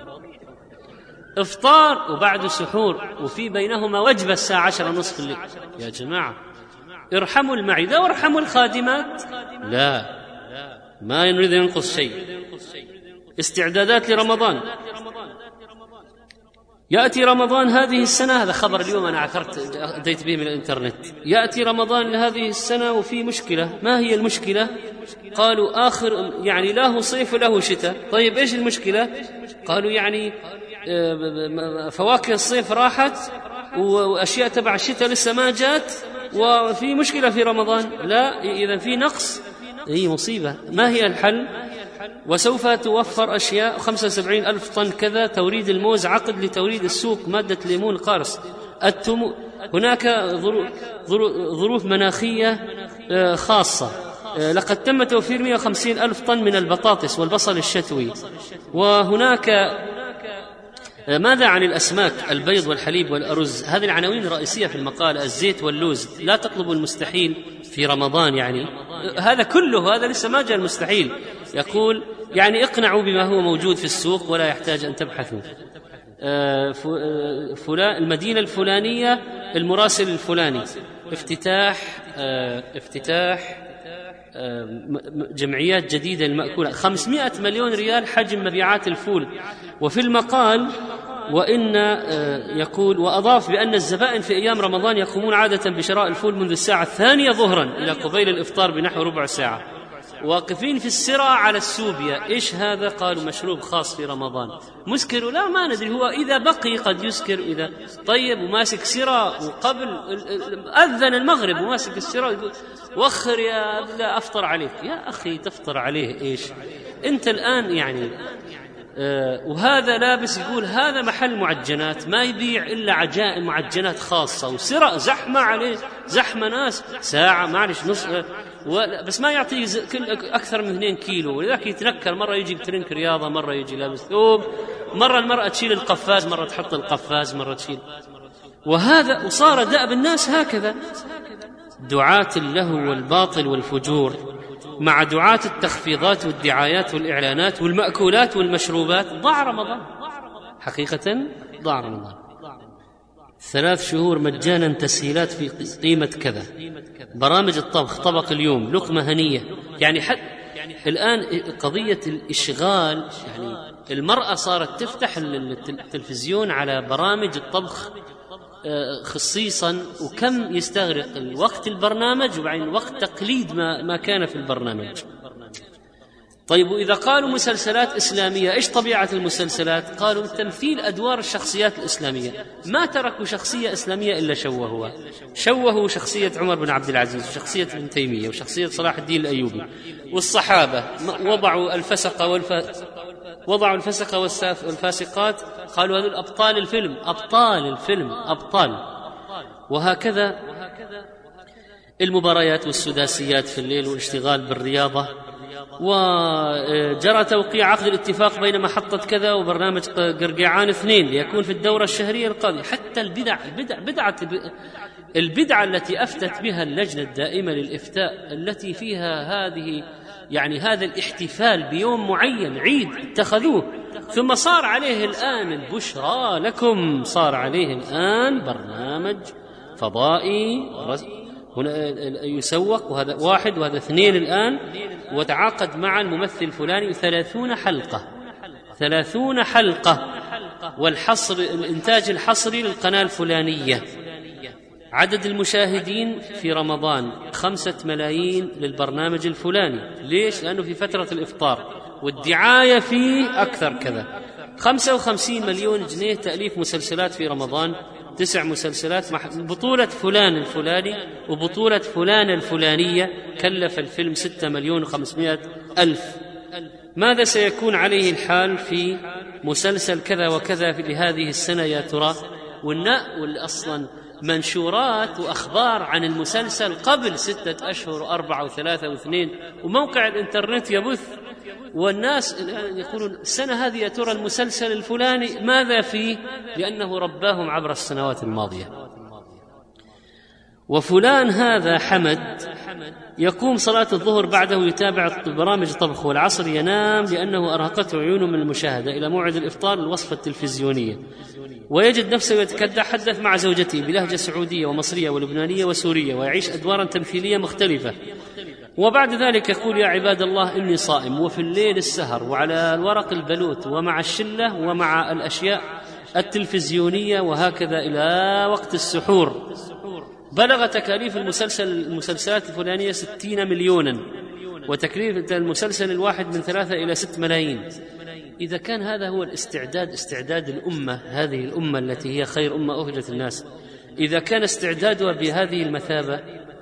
إفطار وبعد سحور، وفي بينهما وجبة الساعة 10:30 الليل. يا جماعة ارحموا المعدة وارحموا الخادمات. لا، ما نريد أن ينقص شيء. استعدادات لرمضان. يأتي رمضان هذه السنة، هذا خبر اليوم أنا أديت به من الإنترنت، يأتي رمضان لهذه السنة وفي مشكلة. ما هي المشكلة؟ قالوا آخر يعني له صيف وله شتاء. طيب إيش المشكلة؟ قالوا يعني فواكه الصيف راحت وأشياء تبع الشتاء لسه ما جات، وفي مشكلة في رمضان. لا، إذا في نقص، هي مصيبة. ما هي الحل؟ وسوف توفر أشياء 75,000 طن كذا، توريد الموز عقد لتوريد السوق، مادة ليمون القارص، هناك ظروف مناخية خاصة. لقد تم توفير 150,000 طن من البطاطس والبصل الشتوي. وهناك ماذا عن الأسماك، البيض والحليب والأرز؟ هذه العناوين الرئيسية في المقال. الزيت واللوز، لا تطلبوا المستحيل في رمضان. يعني هذا كله، هذا لسه ما جاء المستحيل. يقول يعني اقنعوا بما هو موجود في السوق ولا يحتاج أن تبحثوا. المدينة الفلانية، المراسل الفلاني، افتتاح جمعيات جديدة للمأكولات، 500 مليون ريال حجم مبيعات الفول. وفي المقال يقول وأضاف بأن الزبائن في أيام رمضان يقومون عادة بشراء الفول منذ الساعة 2 ظهرا إلى قبيل الإفطار بنحو ربع ساعة، واقفين في السرة على السوبيا. إيش هذا؟ قالوا مشروب خاص في رمضان. مسكر؟ لا، ما ندري، هو إذا بقي قد يسكر. إذا طيب، وماسك سرة، وقبل أذن المغرب وماسك السرة يقول وخر يا لا أفطر عليك. يا أخي تفطر عليه إيش أنت الآن يعني؟ وهذا لابس يقول هذا محل معجنات، ما يبيع إلا عجائن معجنات خاصة، وسرة زحمة عليه، زحمة ناس، ساعة معلش نص، بس ما يعطي أكثر من 2 كيلو. ولذلك يتنكر، مرة يجي بترنك رياضة، مرة يجي لابس ثوب، مرة المرأة تشيل القفاز، مرة تحط القفاز، مرة تشيل. وهذا وصار دأب الناس هكذا. دعاة اللهو والباطل والفجور مع دعاة التخفيضات والدعايات والإعلانات والمأكولات والمشروبات، ضاع رمضان. حقيقة ضاع رمضان. 3 شهور مجانا تسهيلات في قيمة كذا، برامج الطبخ، طبق اليوم، لقمة هنية. يعني الآن قضية الإشغال، يعني المرأة صارت تفتح التلفزيون على برامج الطبخ خصيصا، وكم يستغرق الوقت البرنامج وبعدين وقت تقليد ما كان في البرنامج. طيب وإذا قالوا مسلسلات إسلامية، إيش طبيعة المسلسلات؟ قالوا تمثيل أدوار الشخصيات الإسلامية. ما تركوا شخصية إسلامية إلا شوهوا شخصية عمر بن عبد العزيز وشخصية ابن تيمية وشخصية صلاح الدين الأيوبي والصحابة. وضعوا الفسق والفاسقات، قالوا هذول أبطال الفيلم. وهكذا المباريات والسداسيات في الليل والاشتغال بالرياضة. وجرى توقيع عقد الاتفاق بين محطة كذا وبرنامج قرقيعان 2 ليكون في الدورة الشهرية القادمة. حتى البدعة التي أفتت بها اللجنة الدائمة للإفتاء، التي فيها هذا الاحتفال بيوم معين، عيد اتخذوه، ثم صار عليه الآن البشرى لكم، صار عليه الآن برنامج فضائي هنا يسوق، وهذا 1 وهذا 2 الآن، وتعاقد مع الممثل الفلاني 30 حلقة والحصر الإنتاج الحصري للقناة الفلانية. عدد المشاهدين في رمضان 5 ملايين للبرنامج الفلاني. ليش؟ لأنه في فترة الإفطار، والدعاية فيه أكثر كذا. 55 مليون جنيه تأليف مسلسلات في رمضان، 9 مسلسلات بطولة فلان الفلاني وبطولة فلان الفلانية، كلف الفيلم 6,500,000. ماذا سيكون عليه الحال في مسلسل كذا وكذا لهذه السنة يا ترى؟ والأصلا منشورات وأخبار عن المسلسل قبل 6 أشهر و4 و3 و2، وموقع الإنترنت يبث، والناس يقولون السنة هذه يا ترى المسلسل الفلاني ماذا فيه؟ لأنه رباهم عبر السنوات الماضية. وفلان هذا حمد يقوم صلاة الظهر بعده يتابع برامج طبخ، والعصر ينام لأنه أرهقته عيونه من المشاهدة إلى موعد الإفطار الوصفة التلفزيونية، ويجد نفسه يتحدث مع زوجته بلهجة سعودية ومصرية ولبنانية وسورية، ويعيش أدوارا تمثيلية مختلفة. وبعد ذلك يقول يا عباد الله إني صائم، وفي الليل السهر وعلى الورق البلوت ومع الشلة ومع الأشياء التلفزيونية، وهكذا إلى وقت السحور. بلغ تكاليف المسلسلات الفلانية 60 مليونا، وتكليف المسلسل الواحد من 3 إلى 6 ملايين. إذا كان هذا هو استعداد الأمة، هذه الأمة التي هي خير أمة أخرجت الناس، إذا كان استعدادها بهذه المثابة،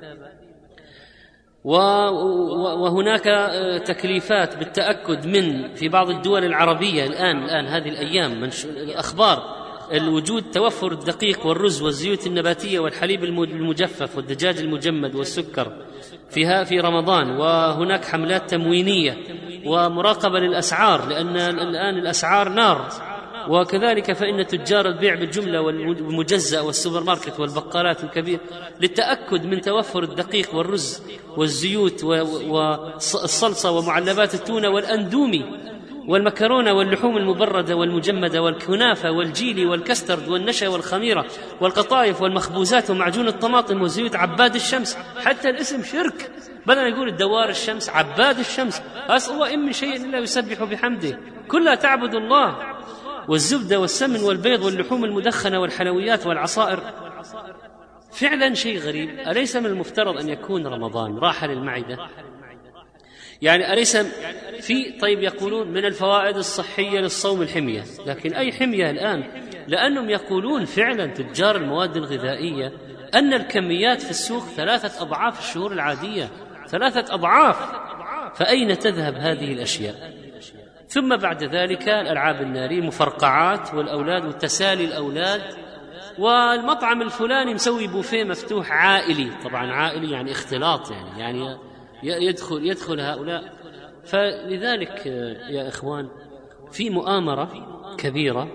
وهناك تكليفات بالتأكد من في بعض الدول العربية الآن هذه الأيام الأخبار الوجود توفر الدقيق والرز والزيوت النباتية والحليب المجفف والدجاج المجمد والسكر في رمضان، وهناك حملات تموينية ومراقبة للأسعار، لأن الآن الأسعار نار. وكذلك فإن تجار البيع بالجملة والمجزأ والسوبر ماركت والبقالات الكبيرة للتأكد من توفر الدقيق والرز والزيوت والصلصة ومعلبات التونة والأندومي والمكرونة واللحوم المبردة والمجمدة والكنافة والجيلي والكسترد والنشا والخميرة والقطايف والمخبوزات ومعجون الطماطم وزيوت عباد الشمس. حتى الاسم شرك، بدل يقول الدوار الشمس عباد الشمس، أصلا إن من شيء إلا يسبح بحمده، كلها تعبد الله. والزبدة والسمن والبيض واللحوم المدخنة والحلويات والعصائر. فعلا شيء غريب. أليس من المفترض أن يكون رمضان راحة للمعدة؟ يعني أليس طيب يقولون من الفوائد الصحية للصوم الحمية، لكن أي حمية الآن؟ لأنهم يقولون فعلا تجار المواد الغذائية أن الكميات في السوق 3 أضعاف الشهور العادية، 3 أضعاف. فأين تذهب هذه الأشياء؟ ثم بعد ذلك الألعاب النارية، مفرقعات والأولاد وتسالي الأولاد، والمطعم الفلاني مسوي بوفيه مفتوح عائلي، طبعا عائلي يعني اختلاط، يعني يدخل هؤلاء. فلذلك يا إخوان في مؤامرة كبيرة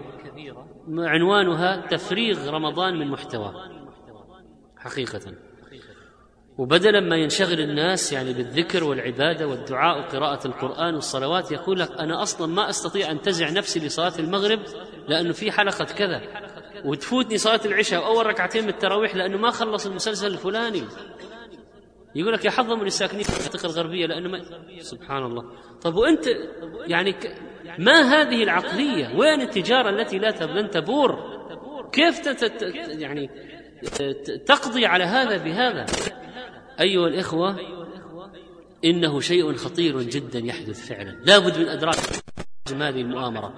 عنوانها تفريغ رمضان من محتوى حقيقة. وبدلا ما ينشغل الناس يعني بالذكر والعبادة والدعاء وقراءة القرآن والصلوات، يقول لك أنا أصلا ما أستطيع أن تزع نفسي لصلاة المغرب لأنه في حلقة كذا، وتفوتني صلاة العشاء وأول ركعتين من التراويح لأنه ما خلص المسلسل الفلاني. يقول لك يا حظ من الساكنين في المنطقة الغربية لأنه ما... سبحان الله. طب وأنت يعني ما هذه العقلية؟ وين التجارة التي لن تبور؟ كيف يعني تقضي على هذا بهذا؟ أيها الإخوة، إنه شيء خطير جدا يحدث فعلا، لا بد من إدراك هذه المؤامرة.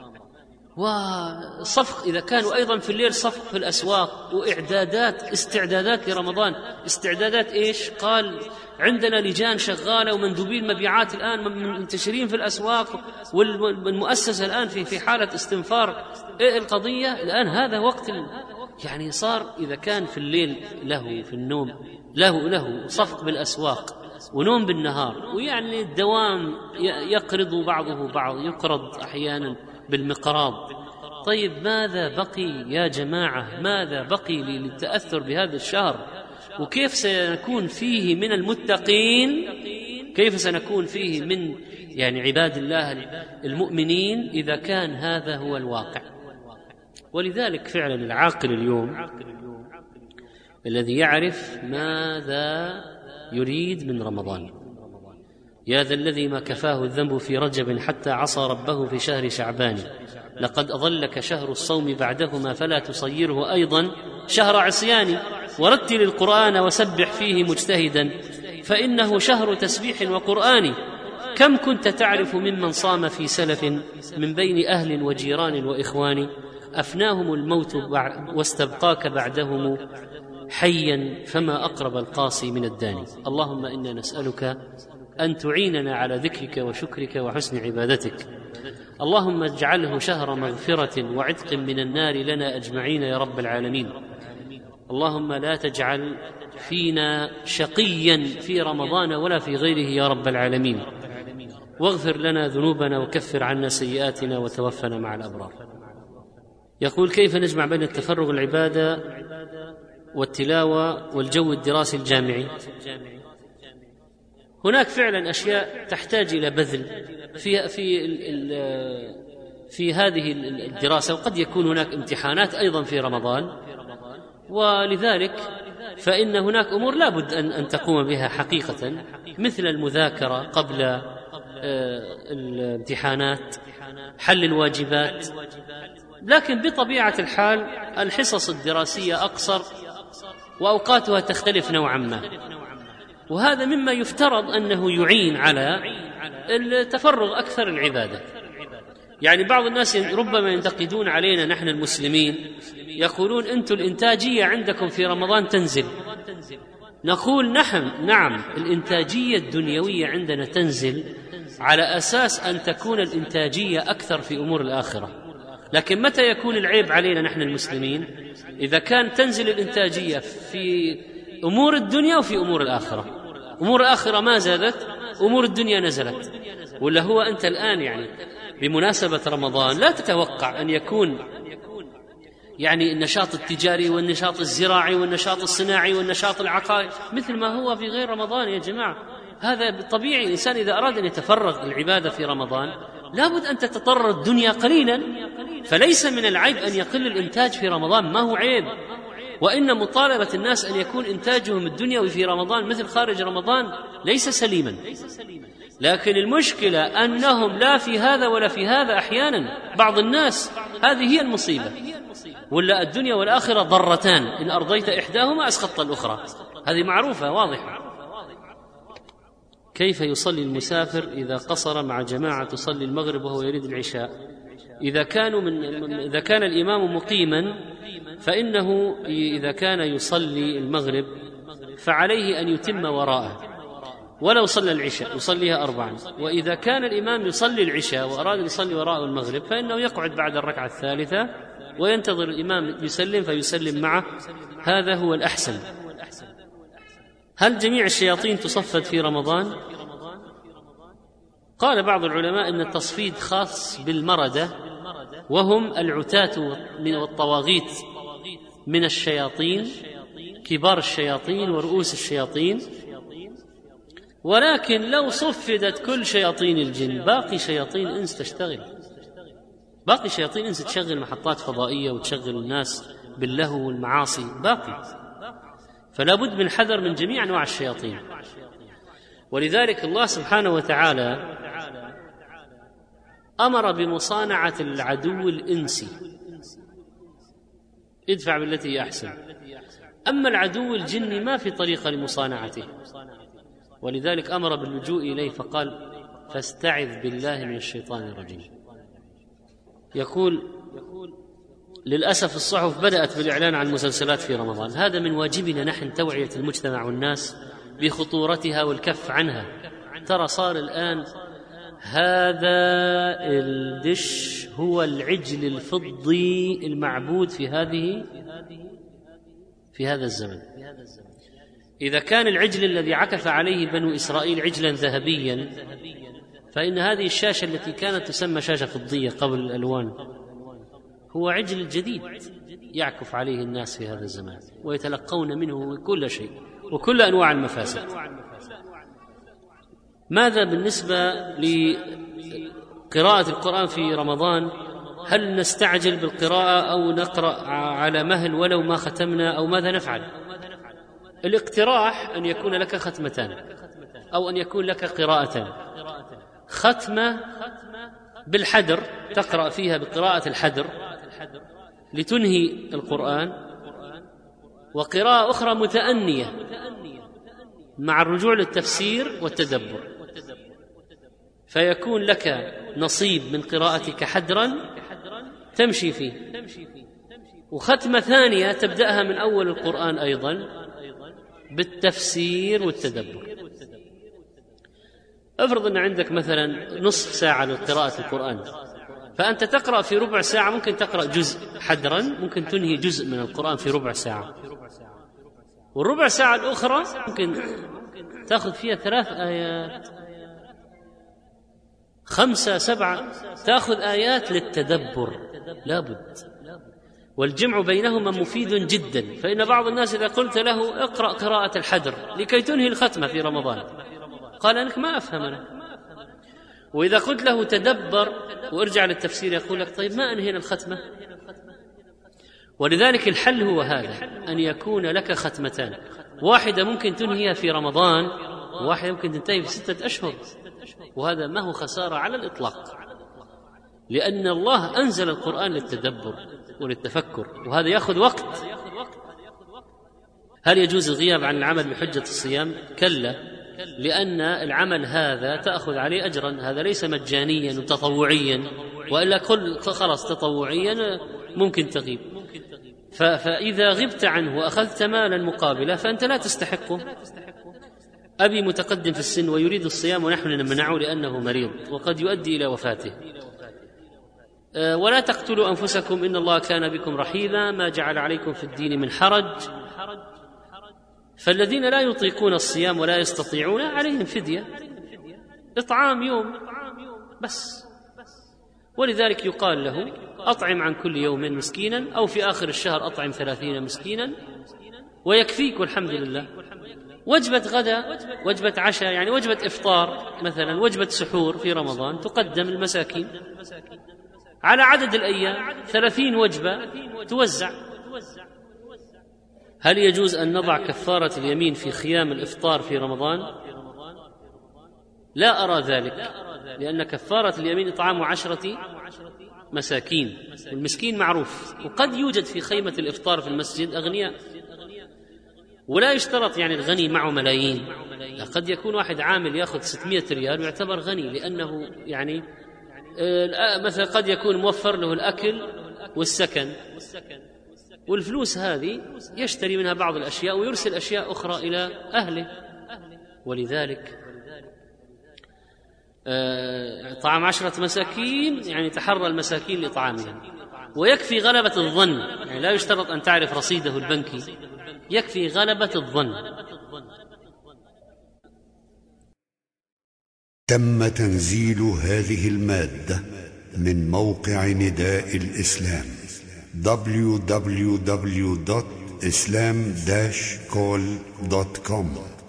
وصفق إذا كانوا أيضا في الليل صفق في الأسواق استعدادات لرمضان. استعدادات إيش؟ قال عندنا لجان شغالة ومندوبين مبيعات الآن منتشرين في الأسواق، والمؤسسة الآن في حالة استنفار. إيه القضية الآن؟ هذا وقت يعني صار إذا كان في الليل له في النوم له صفق بالأسواق ونوم بالنهار، ويعني الدوام يقرض بعضه بعض، يقرض أحيانا بالمقراض. طيب ماذا بقي يا جماعة؟ ماذا بقي للتأثر بهذا الشهر؟ وكيف سنكون فيه من المتقين؟ كيف سنكون فيه من يعني عباد الله المؤمنين إذا كان هذا هو الواقع؟ ولذلك فعلا العاقل اليوم الذي يعرف ماذا يريد من رمضان، يا ذا الذي ما كفاه الذنب في رجب حتى عصى ربه في شهر شعبان، لقد أضلك شهر الصوم بعدهما فلا تصيره أيضا شهر عصيان، ورتل القرآن وسبح فيه مجتهدا فإنه شهر تسبيح وقرآن. كم كنت تعرف ممن صام في سلف من بين أهل وجيران وإخوان، أفناهم الموت واستبقاك بعدهم حيا فما أقرب القاصي من الداني. اللهم إنا نسألك أن تعيننا على ذكرك وشكرك وحسن عبادتك. اللهم اجعله شهر مغفرة وعتق من النار لنا أجمعين يا رب العالمين. اللهم لا تجعل فينا شقيا في رمضان ولا في غيره يا رب العالمين، واغفر لنا ذنوبنا وكفر عنا سيئاتنا وتوفنا مع الأبرار. يقول كيف نجمع بين التفرغ العبادة والتلاوة والجو الدراسي الجامعي؟ هناك فعلا أشياء تحتاج إلى بذل في هذه الدراسة، وقد يكون هناك امتحانات أيضا في رمضان، ولذلك فإن هناك أمور لا بد أن تقوم بها حقيقة، مثل المذاكرة قبل الامتحانات، حل الواجبات. لكن بطبيعة الحال الحصص الدراسية أقصر وأوقاتها تختلف نوعا ما، وهذا مما يفترض أنه يعين على التفرغ أكثر العبادة. يعني بعض الناس ربما ينتقدون علينا نحن المسلمين، يقولون أنتم الإنتاجية عندكم في رمضان تنزل. نقول نعم الإنتاجية الدنيوية عندنا تنزل على أساس أن تكون الإنتاجية أكثر في أمور الآخرة. لكن متى يكون العيب علينا نحن المسلمين؟ إذا كان تنزل الإنتاجية في أمور الدنيا وفي أمور الآخرة. أمور الآخرة ما زادت، أمور الدنيا نزلت. ولا هو أنت الآن يعني بمناسبة رمضان لا تتوقع أن يكون يعني النشاط التجاري والنشاط الزراعي والنشاط الصناعي والنشاط العقاري مثل ما هو في غير رمضان يا جماعة. هذا طبيعي. الإنسان إذا أراد أن يتفرغ العبادة في رمضان لابد أن تتطرر الدنيا قليلا، فليس من العيب أن يقل الإنتاج في رمضان، ما هو عيب. وإن مطالبة الناس أن يكون إنتاجهم الدنيوي في رمضان مثل خارج رمضان ليس سليما. لكن المشكلة أنهم لا في هذا ولا في هذا. أحيانا بعض الناس هذه هي المصيبة. ولا الدنيا والآخرة ضرتان، إن أرضيت إحداهما أسخطت الأخرى، هذه معروفة واضحة. كيف يصلي المسافر إذا قصر مع جماعة تصلي المغرب وهو يريد العشاء؟ إذا كان الإمام مقيما فإنه إذا كان يصلي المغرب فعليه أن يتم وراءه، ولو صلى العشاء يصليها 4. وإذا كان الإمام يصلي العشاء وأراد أن يصلي وراءه المغرب فإنه يقعد بعد الركعة الثالثة وينتظر الإمام يسلم فيسلم معه، هذا هو الأحسن. هل جميع الشياطين تصفد في رمضان؟ قال بعض العلماء إن التصفيد خاص بالمردة، وهم العتاة والطواغيت من الشياطين كبار الشياطين ورؤوس الشياطين، ولكن لو صفدت كل شياطين الجن باقي شياطين الإنس تشتغل، باقي شياطين الإنس تشغل محطات فضائية وتشغل الناس باللهو والمعاصي باقي، فلا بد من حذر من جميع أنواع الشياطين. ولذلك الله سبحانه وتعالى أمر بمصانعة العدو الإنسي، ادفع بالتي هي أحسن. أما العدو الجني ما في طريقة لمصانعته، ولذلك أمر باللجوء إليه فقال فاستعذ بالله من الشيطان الرجيم. يقول للأسف الصحف بدأت بالإعلان عن المسلسلات في رمضان، هذا من واجبنا نحن توعية المجتمع والناس بخطورتها والكف عنها. ترى صار الآن هذا الدش هو العجل الفضي المعبود في هذا الزمن. إذا كان العجل الذي عكف عليه بنو إسرائيل عجلا ذهبيا، فإن هذه الشاشة التي كانت تسمى شاشة فضية قبل الألوان هو عجل جديد يعكف عليه الناس في هذا الزمان، ويتلقون منه كل شيء وكل أنواع المفاسد. ماذا بالنسبة لقراءة القرآن في رمضان؟ هل نستعجل بالقراءة أو نقرأ على مهل ولو ما ختمنا، أو ماذا نفعل؟ الاقتراح أن يكون لك ختمتان أو أن يكون لك قراءتان، ختمة بالحدر تقرأ فيها بقراءة الحدر لتنهي القرآن، وقراءة أخرى متأنية مع الرجوع للتفسير والتدبر، فيكون لك نصيب من قراءتك حدرا تمشي فيه، وختمة ثانية تبدأها من أول القرآن أيضا بالتفسير والتدبر. افرض أن عندك مثلا نصف ساعة لقراءة القرآن، فأنت تقرأ في ربع ساعة، ممكن تقرأ جزء حدرا، ممكن تنهي جزء من القرآن في ربع ساعة، والربع ساعة الأخرى ممكن تأخذ فيها 3 آيات 5 7، تأخذ آيات للتدبر لابد، والجمع بينهما مفيد جدا. فإن بعض الناس إذا قلت له اقرأ قراءة الحدر لكي تنهي الختمة في رمضان قال أنك ما أفهم أنا، وإذا قلت له تدبر وارجع للتفسير يقول لك طيب ما أنهينا الختمة. ولذلك الحل هو هذا، أن يكون لك ختمتان، واحدة ممكن تنهيها في رمضان، وواحدة ممكن تنتهي في 6 أشهر، وهذا ما هو خسارة على الإطلاق، لأن الله أنزل القرآن للتدبر وللتفكر، وهذا يأخذ وقت. هل يجوز الغياب عن العمل بحجة الصيام؟ كلا، لأن العمل هذا تأخذ عليه أجرا، هذا ليس مجانيا وتطوعيا، وإلا كل خلاص تطوعيا ممكن تغيب، فإذا غبت عنه وأخذت مالا مقابله فأنت لا تستحقه. أبي متقدم في السن ويريد الصيام ونحن نمنعه لأنه مريض وقد يؤدي إلى وفاته. ولا تقتلوا أنفسكم إن الله كان بكم رحيما، ما جعل عليكم في الدين من حرج. فالذين لا يطيقون الصيام ولا يستطيعون عليهم فدية، إطعام يوم بس، ولذلك يقال له أطعم عن كل يوم مسكينا، أو في آخر الشهر أطعم 30 مسكينا ويكفيك والحمد لله. وجبة غدا، وجبة عشاء، يعني وجبة إفطار مثلا، وجبة سحور في رمضان تقدم المساكين على عدد الأيام، 30 وجبة توزع. هل يجوز أن نضع كفارة اليمين في خيام الإفطار في رمضان؟ لا أرى ذلك، لأن كفارة اليمين إطعام 10 مساكين، والمسكين معروف، وقد يوجد في خيمة الإفطار في المسجد أغنياء، ولا يشترط يعني الغني معه ملايين، قد يكون واحد عامل يأخذ 600 ريال ويعتبر غني، لأنه يعني مثلا قد يكون موفر له الأكل والسكن، والفلوس هذه يشتري منها بعض الأشياء ويرسل أشياء أخرى إلى أهله. ولذلك طعام 10 مساكين، يعني تحرى المساكين لطعامهم، ويكفي غلبة الظن، يعني لا يشترط أن تعرف رصيده البنكي، يكفي غلبة الظن. تم تنزيل هذه المادة من موقع نداء الإسلام www.nidaelislam islam-call.com